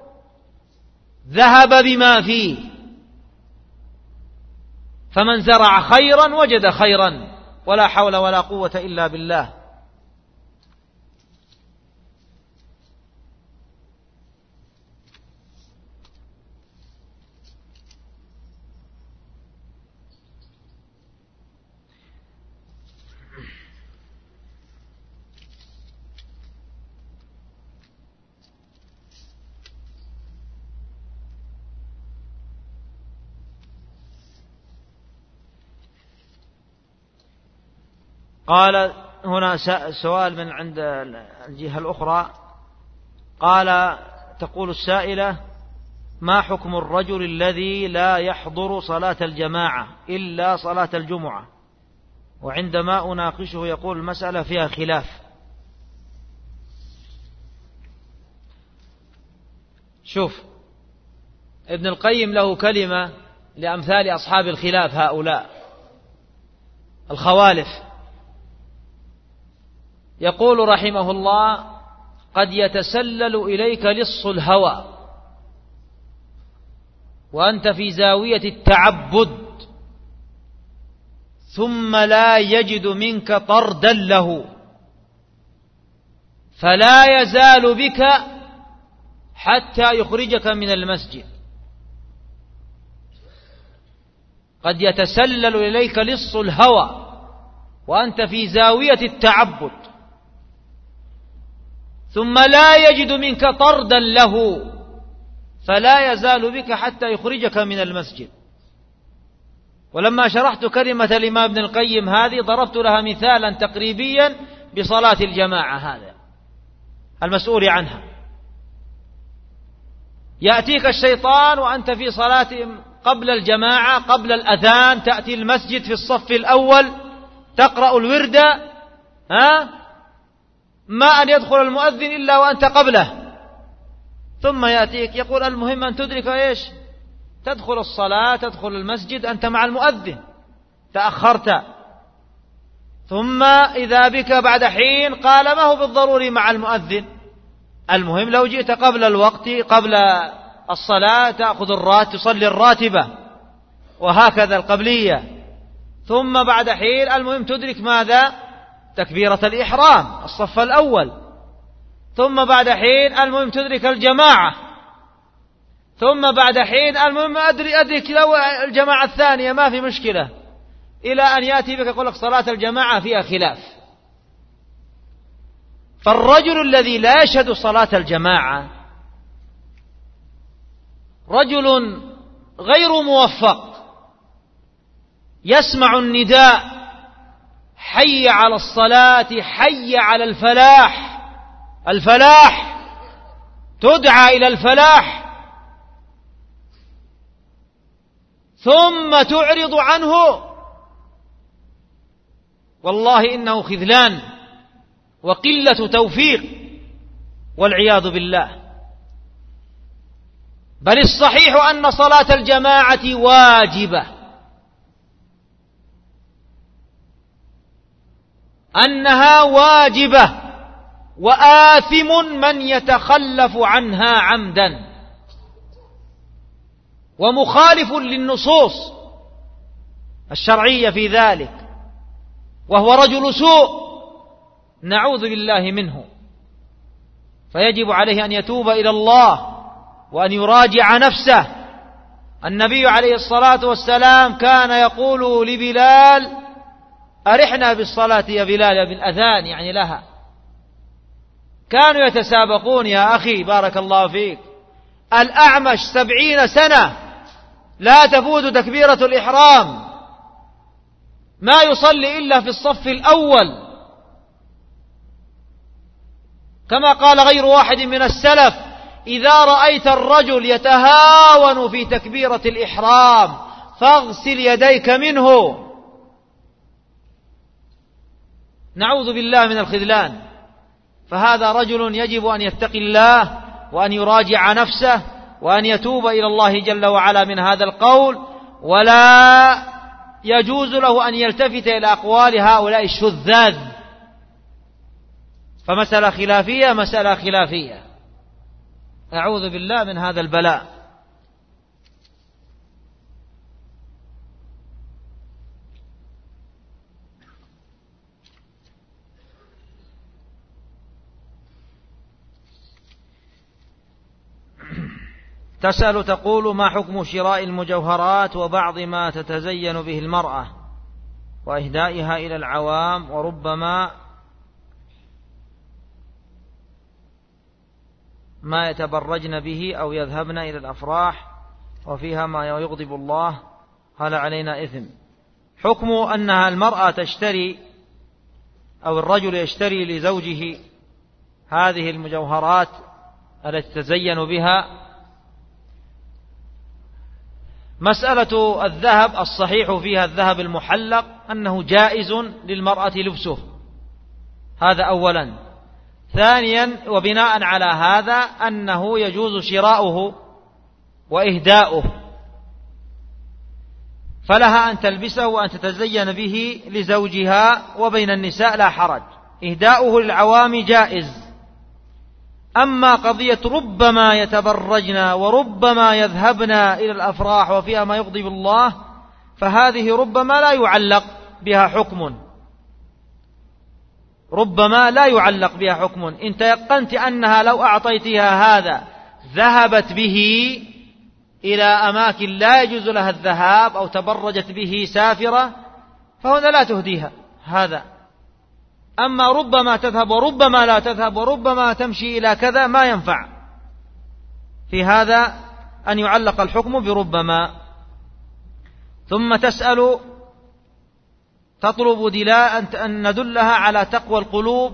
ذهب بما فيه، فمن زرع خيرا وجد خيرا، ولا حول ولا قوة إلا بالله. قال هنا سؤال من عند الجهة الأخرى، قال تقول السائلة: ما حكم الرجل الذي لا يحضر صلاة الجماعة إلا صلاة الجمعة؟ وعندما أناقشه يقول المسألة فيها خلاف. شوف، ابن القيم له كلمة لأمثال أصحاب الخلاف هؤلاء الخوالف، يقول رحمه الله: قد يتسلل إليك لص الهوى وأنت في زاوية التعبد، ثم لا يجد منك طردا له، فلا يزال بك حتى يخرجك من المسجد. قد يتسلل إليك لص الهوى وأنت في زاوية التعبد، ثم لا يجد منك طردا له، فلا يزال بك حتى يخرجك من المسجد. ولما شرحت كلمة الإمام ابن القيم هذه ضربت لها مثالا تقريبيا بصلاة الجماعة هذا المسؤول عنها. يأتيك الشيطان وأنت في صلاة قبل الجماعة، قبل الأذان، تأتي المسجد في الصف الأول تقرأ الورد، ها ما أن يدخل المؤذن إلا وأنت قبله، ثم يأتيك يقول المهم أن تدرك إيش؟ تدخل الصلاة، تدخل المسجد أنت مع المؤذن، تأخرت. ثم إذا بك بعد حين قال ما هو بالضروري مع المؤذن، المهم لو جئت قبل الوقت، قبل الصلاة تأخذ الراتب، تصلي الراتبة، وهكذا القبلية. ثم بعد حين المهم تدرك ماذا؟ تكبيرة الإحرام الصف الأول. ثم بعد حين المهم تدرك الجماعة. ثم بعد حين المهم أدري أدرك لو الجماعة الثانية ما في مشكلة، إلى أن يأتي بك يقول لك صلاة الجماعة فيها خلاف. فالرجل الذي لا يشهد صلاة الجماعة رجل غير موفق، يسمع النداء حي على الصلاة، حي على الفلاح، الفلاح، تدعى إلى الفلاح، ثم تعرض عنه، والله إنه خذلان وقلة توفيق والعياذ بالله. بل الصحيح أن صلاة الجماعة واجبة، أنها واجبة، وآثم من يتخلف عنها عمدا، ومخالف للنصوص الشرعية في ذلك، وهو رجل سوء نعوذ بالله منه. فيجب عليه أن يتوب إلى الله وأن يراجع نفسه. النبي عليه الصلاة والسلام كان يقول لبلال: أرحنا بالصلاة يا بلال، بالأذان يعني لها. كانوا يتسابقون يا أخي بارك الله فيك، الأعمش سبعين سنة لا تفوت تكبيرة الإحرام، ما يصلي إلا في الصف الأول، كما قال غير واحد من السلف: إذا رأيت الرجل يتهاون في تكبيرة الإحرام فاغسل يديك منه. نعوذ بالله من الخذلان. فهذا رجل يجب أن يتقي الله وأن يراجع نفسه وأن يتوب إلى الله جل وعلا من هذا القول، ولا يجوز له أن يلتفت إلى أقوال هؤلاء الشذاذ. فمسألة خلافية، مسألة خلافية، أعوذ بالله من هذا البلاء. تسأل تقول: ما حكم شراء المجوهرات وبعض ما تتزين به المرأة وإهدائها إلى العوام، وربما ما يتبرجن به أو يذهبن إلى الأفراح وفيها ما يغضب الله، هل علينا إثم؟ حكم أنها المرأة تشتري أو الرجل يشتري لزوجه هذه المجوهرات التي تزين بها. مسألة الذهب الصحيح فيها الذهب المحلق أنه جائز للمرأة لبسه، هذا أولا. ثانيا، وبناء على هذا أنه يجوز شراؤه وإهداؤه، فلها أن تلبسه وأن تتزين به لزوجها، وبين النساء لا حرج. إهداؤه للعوام جائز. أما قضية ربما يتبرجن وربما يذهبن إلى الأفراح وفيها ما يغضب الله، فهذه ربما لا يعلق بها حكم، ربما لا يعلق بها حكم. إن تيقنت أنها لو أعطيتها هذا ذهبت به إلى أماكن لا يجوز لها الذهاب أو تبرجت به سافرة، فهنا لا تهديها هذا. أما ربما تذهب وربما لا تذهب وربما تمشي إلى كذا، ما ينفع في هذا أن يعلق الحكم بربما. ثم تسأل تطلب دلاء أن ندلها على تقوى القلوب.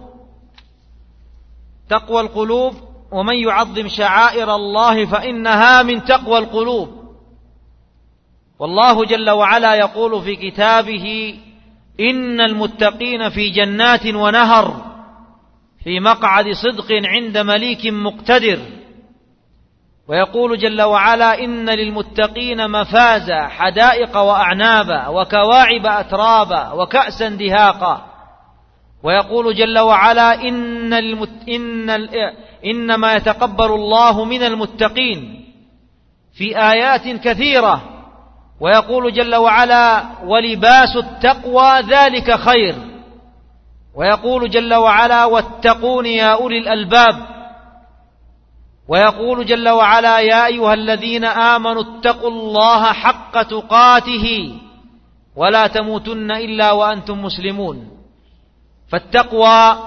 تقوى القلوب، ومن يعظم شعائر الله فإنها من تقوى القلوب. والله جل وعلا يقول في كتابه: إن المتقين في جنات ونهر في مقعد صدق عند مليك مقتدر. ويقول جل وعلا: إن للمتقين مفازا حدائق وأعنابا وكواعب أترابا وكأسا دهاقا. ويقول جل وعلا: إن المت... إن ال... إنما يتقبل الله من المتقين، في آيات كثيرة. ويقول جل وعلا: ولباس التقوى ذلك خير. ويقول جل وعلا: واتقون يا أولي الألباب. ويقول جل وعلا: يا أيها الذين آمنوا اتقوا الله حق تقاته ولا تموتن إلا وأنتم مسلمون. فالتقوى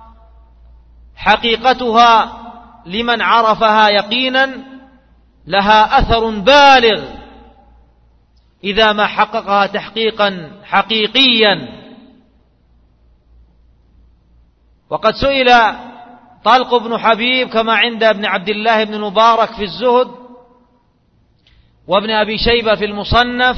حقيقتها لمن عرفها يقينا لها أثر بالغ إذا ما حققها تحقيقا حقيقيا. وقد سئل طلق بن حبيب كما عند ابن عبد الله بن المبارك في الزهد، وابن أبي شيبة في المصنف،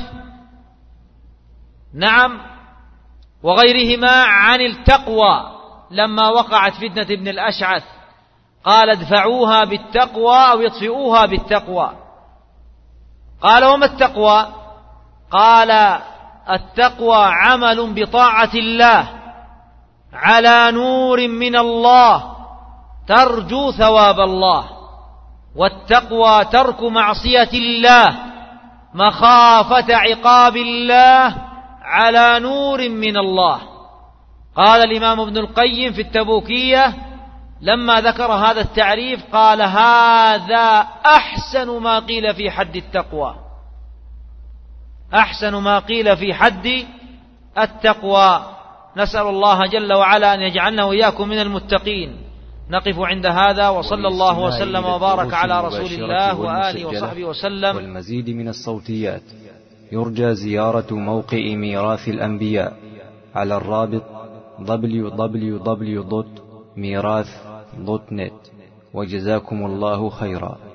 نعم، وغيرهما، عن التقوى لما وقعت فتنة ابن الأشعث، قال: ادفعوها بالتقوى أو يطفئوها بالتقوى. قال: وما التقوى؟ قال: التقوى عمل بطاعة الله على نور من الله ترجو ثواب الله، والتقوى ترك معصية الله مخافة عقاب الله على نور من الله. قال الإمام ابن القيم في التبوكية لما ذكر هذا التعريف قال: هذا أحسن ما قيل في حد التقوى، أحسن ما قيل في حد التقوى. نسأل الله جل وعلا أن يجعلنا وإياكم من المتقين. نقف عند هذا، وصلى الله وسلم وبارك على رسول الله وآله وصحبه وسلم. والمزيد من الصوتيات يرجى زيارة موقع ميراث الأنبياء على الرابط دبليو دبليو دبليو دوت ميراث دوت نت. وجزاكم الله خيرا.